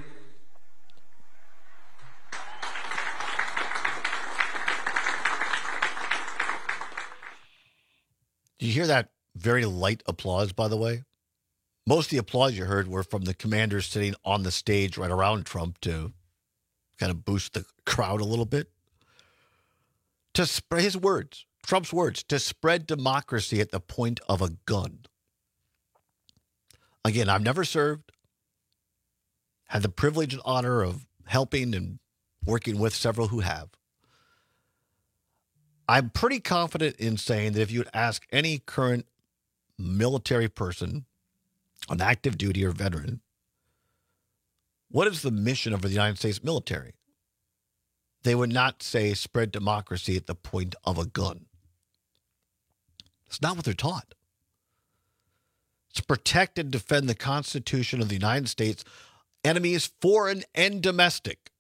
Did you hear that very light applause, by the way? Most of the applause you heard were from the commanders sitting on the stage right around Trump to kind of boost the crowd a little bit. To spread his words, Trump's words, to spread democracy at the point of a gun. Again, I've never served, had the privilege and honor of helping and working with several who have. I'm pretty confident in saying that if you would ask any current military person on active duty or veteran, what is the mission of the United States military? They would not say spread democracy at the point of a gun. It's not what they're taught. It's protect and defend the Constitution of the United States, enemies foreign and domestic.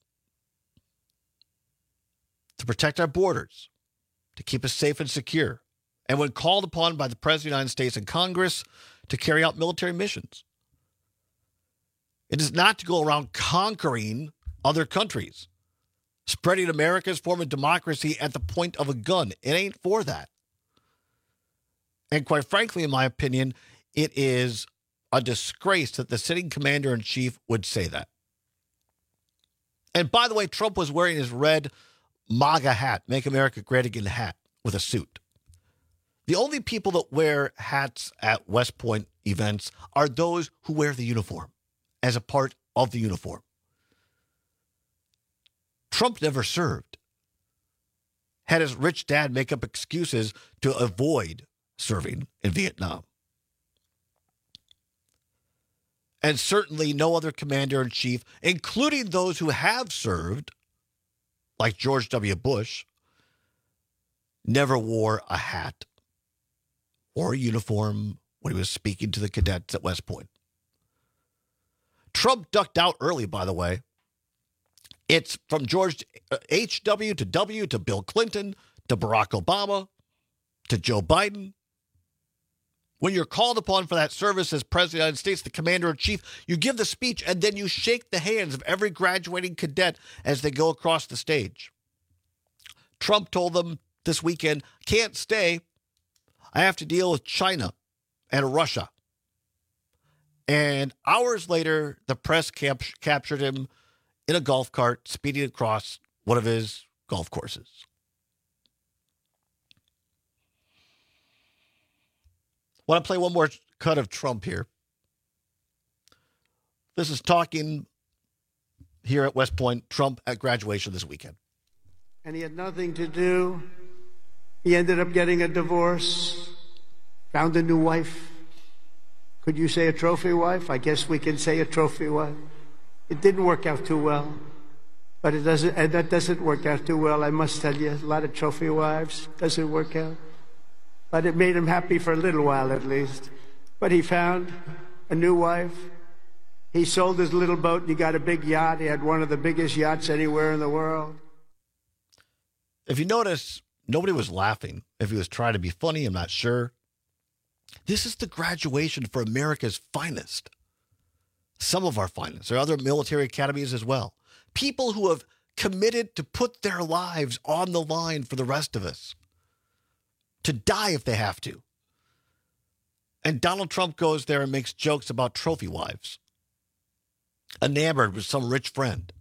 To protect our borders, to keep us safe and secure, and when called upon by the President of the United States and Congress, to carry out military missions. It is not to go around conquering other countries, spreading America's form of democracy at the point of a gun. It ain't for that. And quite frankly, in my opinion, it is a disgrace that the sitting commander-in-chief would say that. And by the way, Trump was wearing his red MAGA hat, Make America Great Again hat, with a suit. The only people that wear hats at West Point events are those who wear the uniform as a part of the uniform. Trump never served. Had his rich dad make up excuses to avoid serving in Vietnam. And certainly no other commander-in-chief, including those who have served, like George W. Bush, never wore a hat or a uniform when he was speaking to the cadets at West Point. Trump ducked out early, by the way. It's from George H W to W to Bill Clinton to Barack Obama to Joe Biden. When you're called upon for that service as President of the United States, the Commander-in-Chief, you give the speech and then you shake the hands of every graduating cadet as they go across the stage. Trump told them this weekend, can't stay. I have to deal with China and Russia. And hours later, the press cap- captured him in a golf cart speeding across one of his golf courses. I want to play one more cut of Trump here. This is talking here at West Point, Trump at graduation this weekend. And he had nothing to do. He ended up getting a divorce, found a new wife. Could you say a trophy wife? I guess we can say a trophy wife. It didn't work out too well, but it doesn't. And that doesn't work out too well. I must tell you, a lot of trophy wives doesn't work out. But it made him happy for a little while at least. But he found a new wife. He sold his little boat and he got a big yacht. He had one of the biggest yachts anywhere in the world. If you notice, nobody was laughing. If he was trying to be funny, I'm not sure. This is the graduation for America's finest. Some of our finest. There are other military academies as well. People who have committed to put their lives on the line for the rest of us. To die if they have to. And Donald Trump goes there and makes jokes about trophy wives. Enamored with some rich friend.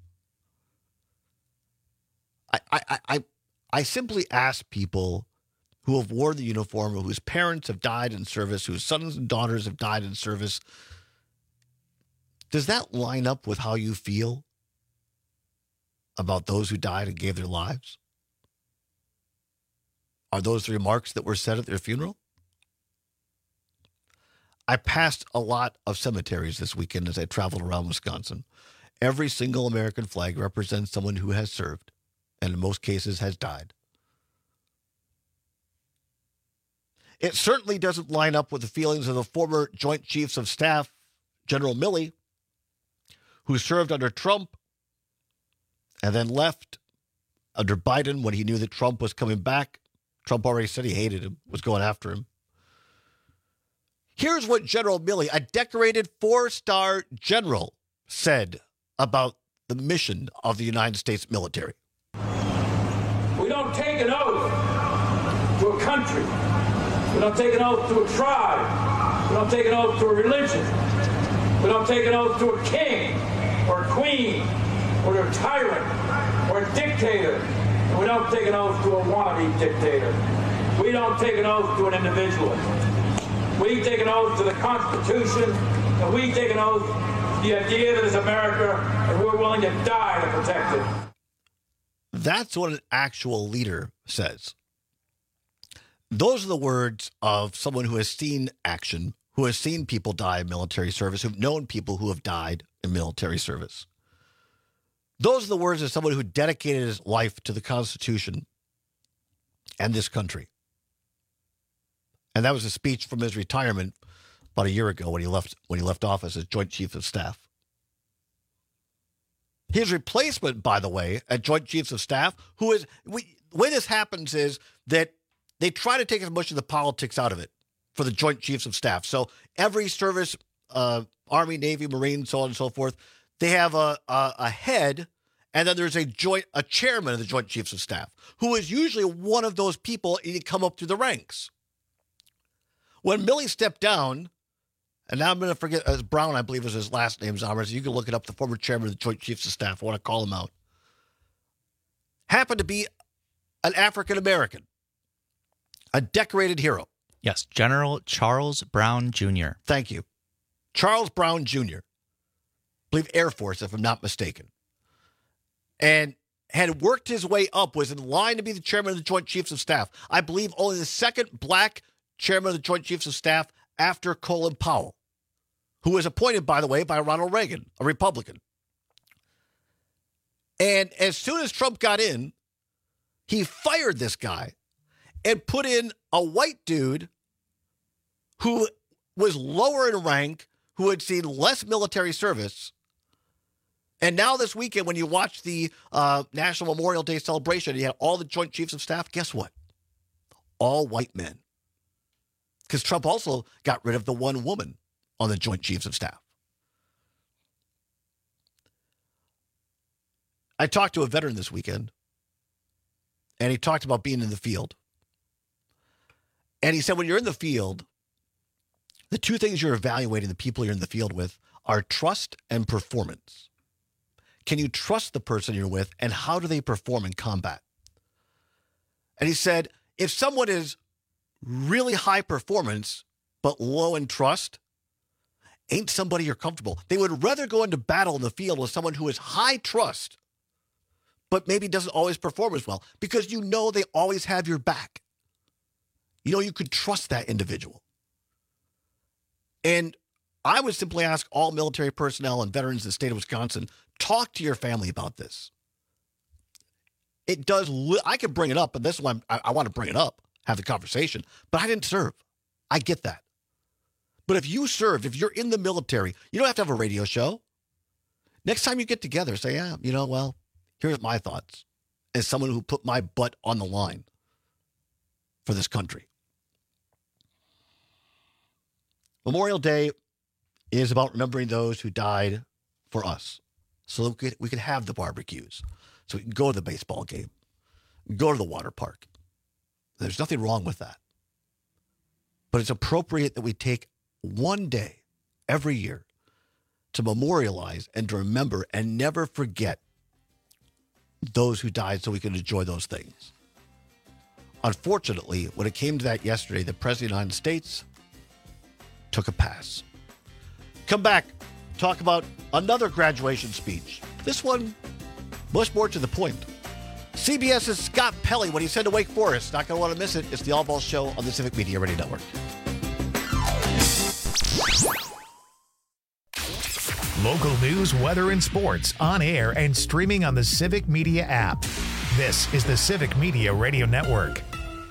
I, I, I, I simply ask people who have worn the uniform, whose parents have died in service, whose sons and daughters have died in service, does that line up with how you feel about those who died and gave their lives? Are those the remarks that were said at their funeral? I passed a lot of cemeteries this weekend as I traveled around Wisconsin. Every single American flag represents someone who has served, and in most cases has died. It certainly doesn't line up with the feelings of the former Joint Chiefs of Staff, General Milley, who served under Trump and then left under Biden when he knew that Trump was coming back. Trump already said he hated him, was going after him. Here's what General Milley, a decorated four-star general, said about the mission of the United States military. We don't take an oath to a country. We don't take an oath to a tribe. We don't take an oath to a religion. We don't take an oath to a king or a queen or to a tyrant or a dictator. And we don't take an oath to a wannabe dictator. We don't take an oath to an individual. We take an oath to the Constitution, and we take an oath to the idea that it's America, and we're willing to die to protect it. That's what an actual leader says. Those are the words of someone who has seen action, who has seen people die in military service, who've known people who have died in military service. Those are the words of someone who dedicated his life to the Constitution and this country. And that was a speech from his retirement about a year ago when he left when he left office as Joint Chief of Staff. His replacement, by the way, at Joint Chiefs of Staff, who is we, the way this happens is that they try to take as much of the politics out of it for the Joint Chiefs of Staff. So every service, uh, Army, Navy, Marine, so on and so forth, they have a, a a head, and then there's a joint a chairman of the Joint Chiefs of Staff, who is usually one of those people you come up through the ranks. When Milley stepped down, and now I'm going to forget, uh, Brown, I believe is his last name, Zomer, so you can look it up, the former chairman of the Joint Chiefs of Staff, I want to call him out, happened to be an African-American, a decorated hero. Yes, General Charles Brown Junior Thank you. Charles Brown Junior I believe Air Force, if I'm not mistaken. And had worked his way up, was in line to be the chairman of the Joint Chiefs of Staff. I believe only the second black chairman of the Joint Chiefs of Staff after Colin Powell, who was appointed, by the way, by Ronald Reagan, a Republican. And as soon as Trump got in, he fired this guy and put in a white dude who was lower in rank, who had seen less military service. And now this weekend, when you watch the uh, National Memorial Day celebration, you had all the Joint Chiefs of Staff. Guess what? All white men. Because Trump also got rid of the one woman on the Joint Chiefs of Staff. I talked to a veteran this weekend, and he talked about being in the field. And he said when you're in the field, the two things you're evaluating the people you're in the field with are trust and performance. Can you trust the person you're with, and how do they perform in combat? And he said, if someone is really high performance, but low in trust, ain't somebody you're comfortable. They would rather go into battle in the field with someone who is high trust, but maybe doesn't always perform as well, because you know they always have your back. You know you could trust that individual. And I would simply ask all military personnel and veterans in the state of Wisconsin, talk to your family about this. It does, li- I could bring it up, but this is why I'm, I, I want to bring it up. Have the conversation, but I didn't serve. I get that. But if you served, if you're in the military, you don't have to have a radio show. Next time you get together, say, yeah, you know, well, here's my thoughts as someone who put my butt on the line for this country. Memorial Day is about remembering those who died for us so that we could, we could have the barbecues, so we can go to the baseball game, go to the water park. There's nothing wrong with that. But it's appropriate that we take one day every year to memorialize and to remember and never forget those who died so we can enjoy those things. Unfortunately, when it came to that yesterday, the President of the United States took a pass. Come back, talk about another graduation speech. This one much more to the point. CBS's Scott Pelley, when he said to Wake Forest, not going to want to miss it. It's the All Balls Show on the Civic Media Radio Network. Local news, weather, and sports on air and streaming on the Civic Media app. This is the Civic Media Radio Network.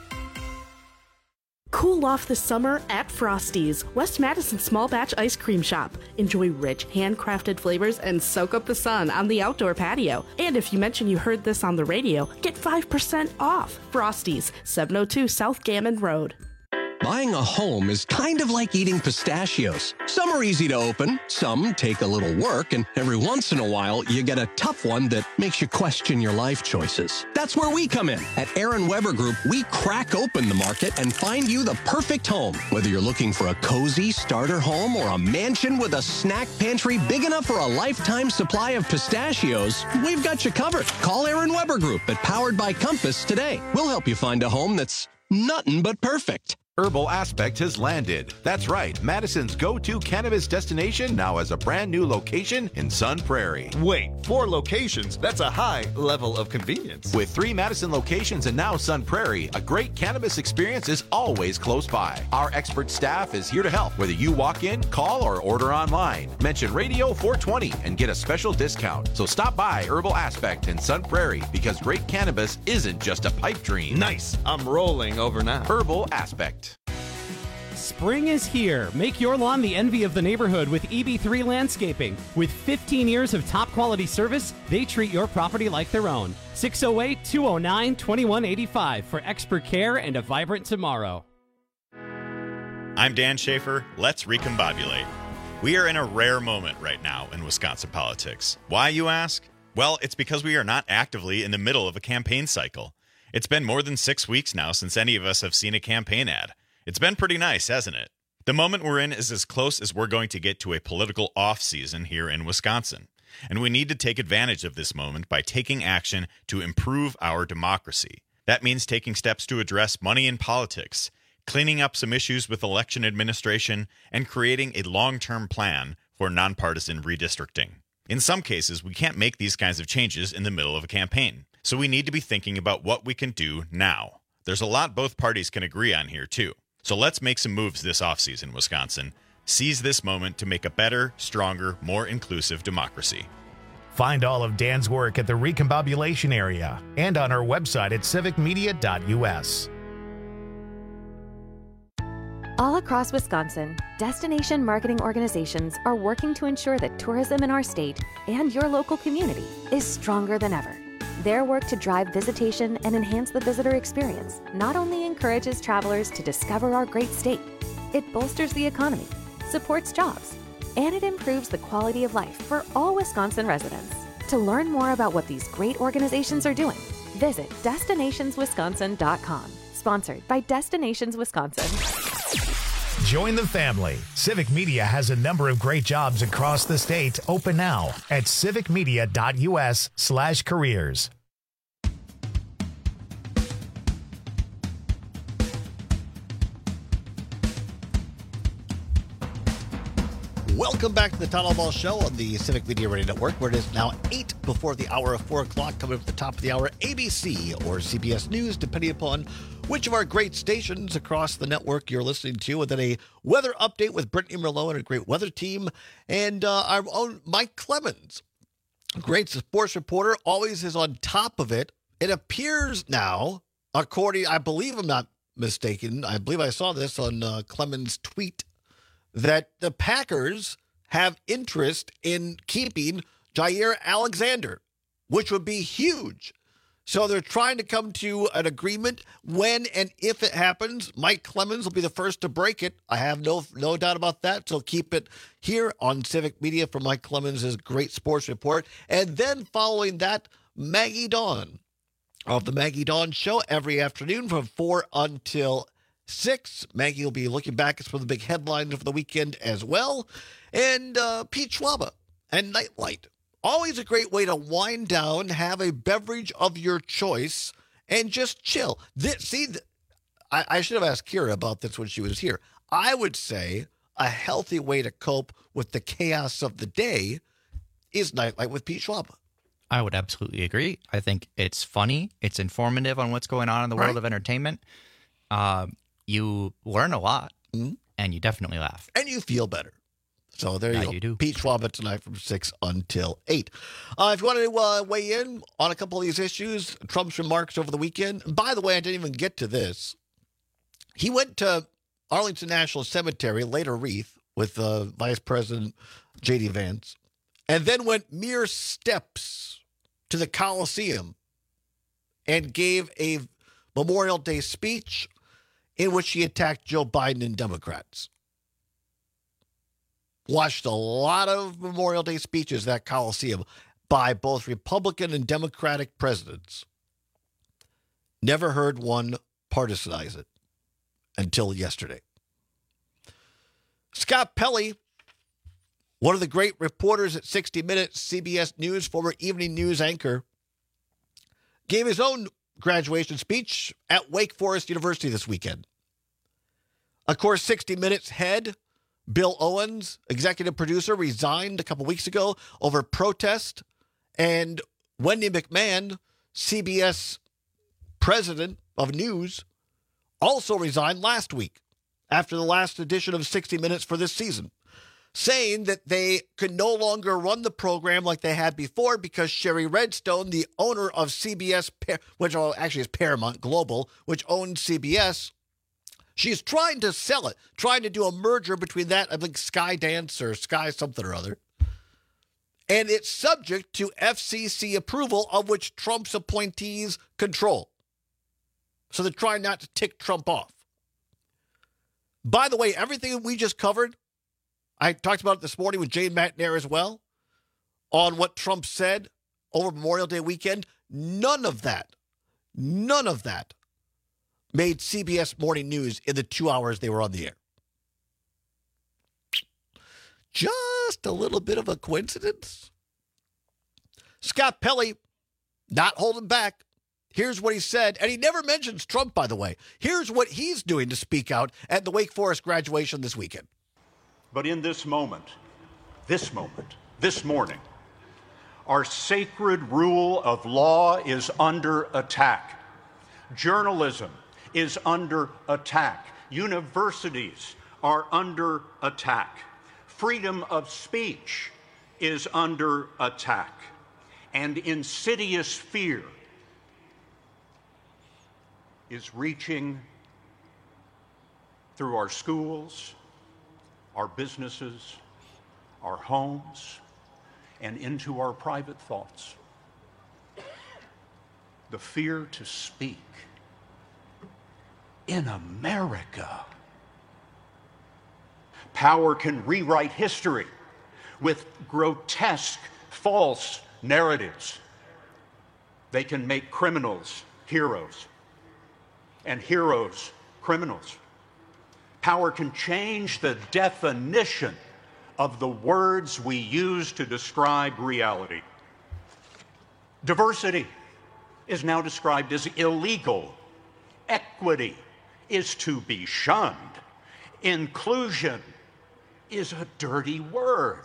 Cool off this summer at Frosty's, West Madison small batch ice cream shop. Enjoy rich, handcrafted flavors and soak up the sun on the outdoor patio. And if you mention you heard this on the radio, get five percent off. Frosty's, seven oh two South Gammon Road. Buying a home is kind of like eating pistachios. Some are easy to open, some take a little work, and every once in a while, you get a tough one that makes you question your life choices. That's where we come in. At Aaron Weber Group, we crack open the market and find you the perfect home. Whether you're looking for a cozy starter home or a mansion with a snack pantry big enough for a lifetime supply of pistachios, we've got you covered. Call Aaron Weber Group at Powered by Compass today. We'll help you find a home that's nothing but perfect. Herbal Aspect has landed. That's right, Madison's go-to cannabis destination now has a brand new location in Sun Prairie. Wait, four locations? That's a high level of convenience. With three Madison locations and now Sun Prairie, a great cannabis experience is always close by. Our expert staff is here to help, whether you walk in, call, or order online. Mention Radio four twenty and get a special discount. So stop by Herbal Aspect in Sun Prairie, because great cannabis isn't just a pipe dream. Nice. I'm rolling over now. Herbal Aspect. Spring is here. Make your lawn the envy of the neighborhood with E B three Landscaping. With fifteen years of top quality service, they treat your property like their own. six oh eight, two oh nine, two one eight five for expert care and a vibrant tomorrow. I'm Dan Schaefer. Let's recombobulate. We are in a rare moment right now in Wisconsin politics. Why, you ask? Well, it's because we are not actively in the middle of a campaign cycle. It's been more than six weeks now since any of us have seen a campaign ad. It's been pretty nice, hasn't it? The moment we're in is as close as we're going to get to a political off-season here in Wisconsin. And we need to take advantage of this moment by taking action to improve our democracy. That means taking steps to address money in politics, cleaning up some issues with election administration, and creating a long-term plan for nonpartisan redistricting. In some cases, we can't make these kinds of changes in the middle of a campaign. So we need to be thinking about what we can do now. There's a lot both parties can agree on here, too. So let's make some moves this offseason, Wisconsin. Seize this moment to make a better, stronger, more inclusive democracy. Find all of Dan's work at the Recombobulation area and on our website at civic media dot u s. All across Wisconsin, destination marketing organizations are working to ensure that tourism in our state and your local community is stronger than ever. Their work to drive visitation and enhance the visitor experience not only encourages travelers to discover our great state, it bolsters the economy, supports jobs, and it improves the quality of life for all Wisconsin residents. To learn more about what these great organizations are doing, visit destinations wisconsin dot com. Sponsored by Destinations Wisconsin. Join the family. Civic Media has a number of great jobs across the state open now at civic media dot u s slash careers. Welcome back to the Town Hall Ball Show on the Civic Media Radio Network, where it is now eight before the hour of four o'clock. Coming up at the top of the hour, A B C or C B S News, depending upon which of our great stations across the network you're listening to. And then a weather update with Brittany Merlot and a great weather team. And uh, our own Mike Clemens, great sports reporter, always is on top of it. It appears now, according, I believe I'm not mistaken, I believe I saw this on uh, Clemens' tweet, that the Packers have interest in keeping Jair Alexander, which would be huge. So they're trying to come to an agreement. When and if it happens, Mike Clemens will be the first to break it. I have no no doubt about that. So keep it here on Civic Media for Mike Clemens' great sports report. And then following that, Maggie Dawn of the Maggie Dawn Show every afternoon from four until six. Maggie will be looking back at some of the big headlines of the weekend as well. And uh, Pete Schwaba and Nightlight. Always a great way to wind down, have a beverage of your choice, and just chill. This, see, I, I should have asked Kira about this when she was here. I would say a healthy way to cope with the chaos of the day is Nightlight with Pete Schwaba. I would absolutely agree. I think it's funny. It's informative on what's going on in the world Right. of entertainment. Uh, you learn a lot, Mhm. and you definitely laugh. And you feel better. So there you Yeah, go. you do. Pete Schwab tonight from six until eight. Uh, if you want to uh, weigh in on a couple of these issues, Trump's remarks over the weekend. And by the way, I didn't even get to this. He went to Arlington National Cemetery, laid a wreath with uh, Vice President J D Vance, and then went mere steps to the Coliseum and gave a Memorial Day speech in which he attacked Joe Biden and Democrats. Watched a lot of Memorial Day speeches at that Coliseum by both Republican and Democratic presidents. Never heard one partisanize it until yesterday. Scott Pelley, one of the great reporters at sixty minutes, C B S News, former evening news anchor, gave his own graduation speech at Wake Forest University this weekend. Of course, sixty minutes head Bill Owens, executive producer, resigned a couple weeks ago over protest. And Wendy McMahon, C B S president of news, also resigned last week after the last edition of sixty minutes for this season, saying that they could no longer run the program like they had before because Sherry Redstone, the owner of C B S, which actually is Paramount Global, which owns C B S, she's trying to sell it, trying to do a merger between that, I think, Skydance or Sky something or other. And it's subject to F C C approval, of which Trump's appointees control. So they're trying not to tick Trump off. By the way, everything we just covered, I talked about it this morning with Jane McNair as well, on what Trump said over Memorial Day weekend. None of that, none of that made C B S Morning News in the two hours they were on the air. Just a little bit of a coincidence. Scott Pelley, not holding back. Here's what he said, and he never mentions Trump, by the way. Here's what he's doing to speak out at the Wake Forest graduation this weekend. But in this moment, this moment, this morning, our sacred rule of law is under attack. Journalism is under attack. Universities are under attack. Freedom of speech is under attack. And insidious fear is reaching through our schools, our businesses, our homes, and into our private thoughts. The fear to speak in America. Power can rewrite history with grotesque, false narratives. They can make criminals heroes and heroes criminals. Power can change the definition of the words we use to describe reality. Diversity is now described as illegal. Equity is to be shunned. Inclusion is a dirty word.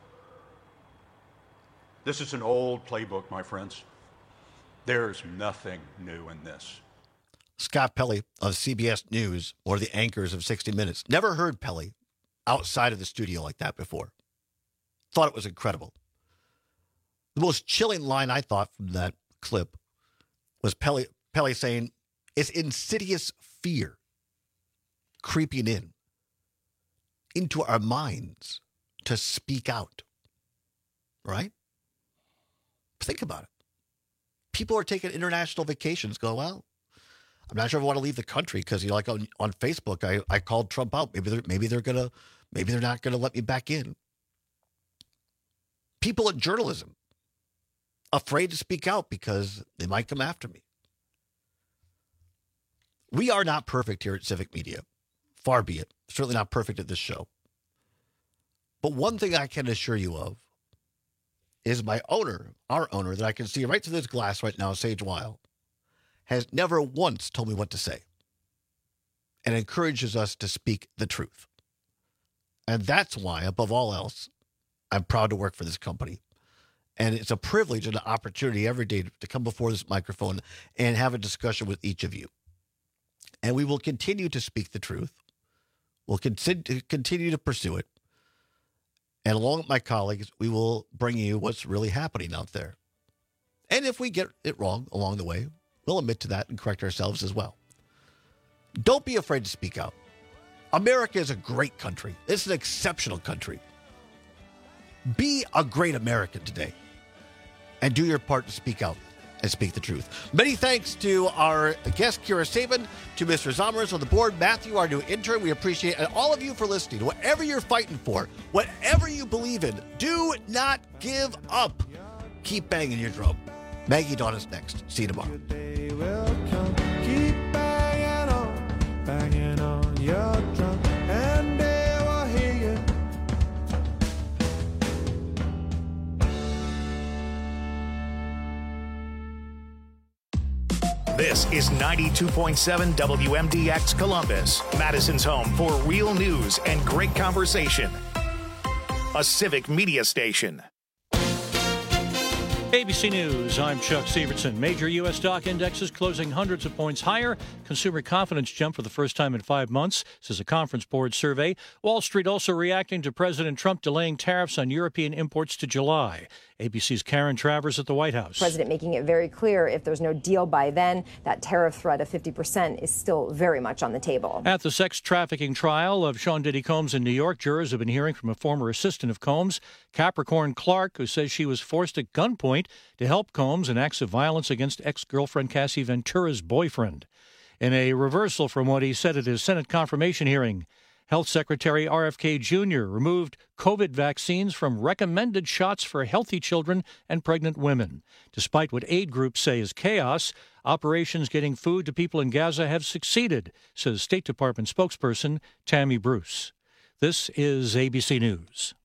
This is an old playbook, my friends. There's nothing new in this. Scott Pelley of C B S News, one of the anchors of sixty minutes. Never heard Pelley outside of the studio like that before. Thought it was incredible. The most chilling line I thought from that clip was Pelley, Pelley saying, it's insidious fear creeping in into our minds to speak out. Right? Think about it. People are taking international vacations, go, well, I'm not sure if I want to leave the country because, you know, like on, on Facebook, I, I called Trump out. Maybe they're, maybe they're going to, maybe they're not going to let me back in. People in journalism afraid to speak out because they might come after me. We are not perfect here at Civic Media. Far be it. Certainly not perfect at this show. But one thing I can assure you of is my owner, our owner, that I can see right through this glass right now, Sage Weil, has never once told me what to say and encourages us to speak the truth. And that's why, above all else, I'm proud to work for this company. And it's a privilege and an opportunity every day to come before this microphone and have a discussion with each of you. And we will continue to speak the truth. We'll continue to pursue it. And along with my colleagues, we will bring you what's really happening out there. And if we get it wrong along the way, we'll admit to that and correct ourselves as well. Don't be afraid to speak out. America is a great country. It's an exceptional country. Be a great American today and do your part to speak out and speak the truth. Many thanks to our guest, Kira Sabin, to Mister Zomers on the board, Matthew, our new intern. We appreciate it. And all of you for listening. Whatever you're fighting for, whatever you believe in, do not give up. Keep banging your drum. Maggie Dawn is next. See you tomorrow. Keep banging on, banging on your drum, and they will hear you. This is ninety-two point seven W M D X Columbus, Madison's home for real news and great conversation. A civic media station. A B C News, I'm Chuck Severson. Major U S stock indexes closing hundreds of points higher. Consumer confidence jumped for the first time in five months, says a Conference Board survey. Wall Street also reacting to President Trump delaying tariffs on European imports to July. A B C's Karen Travers at the White House. President making it very clear if there's no deal by then, that tariff threat of fifty percent is still very much on the table. At the sex trafficking trial of Sean Diddy Combs in New York, jurors have been hearing from a former assistant of Combs, Capricorn Clark, who says she was forced at gunpoint to help Combs in acts of violence against ex-girlfriend Cassie Ventura's boyfriend. In a reversal from what he said at his Senate confirmation hearing, Health Secretary R F K Junior removed COVID vaccines from recommended shots for healthy children and pregnant women. Despite what aid groups say is chaos, operations getting food to people in Gaza have succeeded, says State Department spokesperson Tammy Bruce. This is A B C News.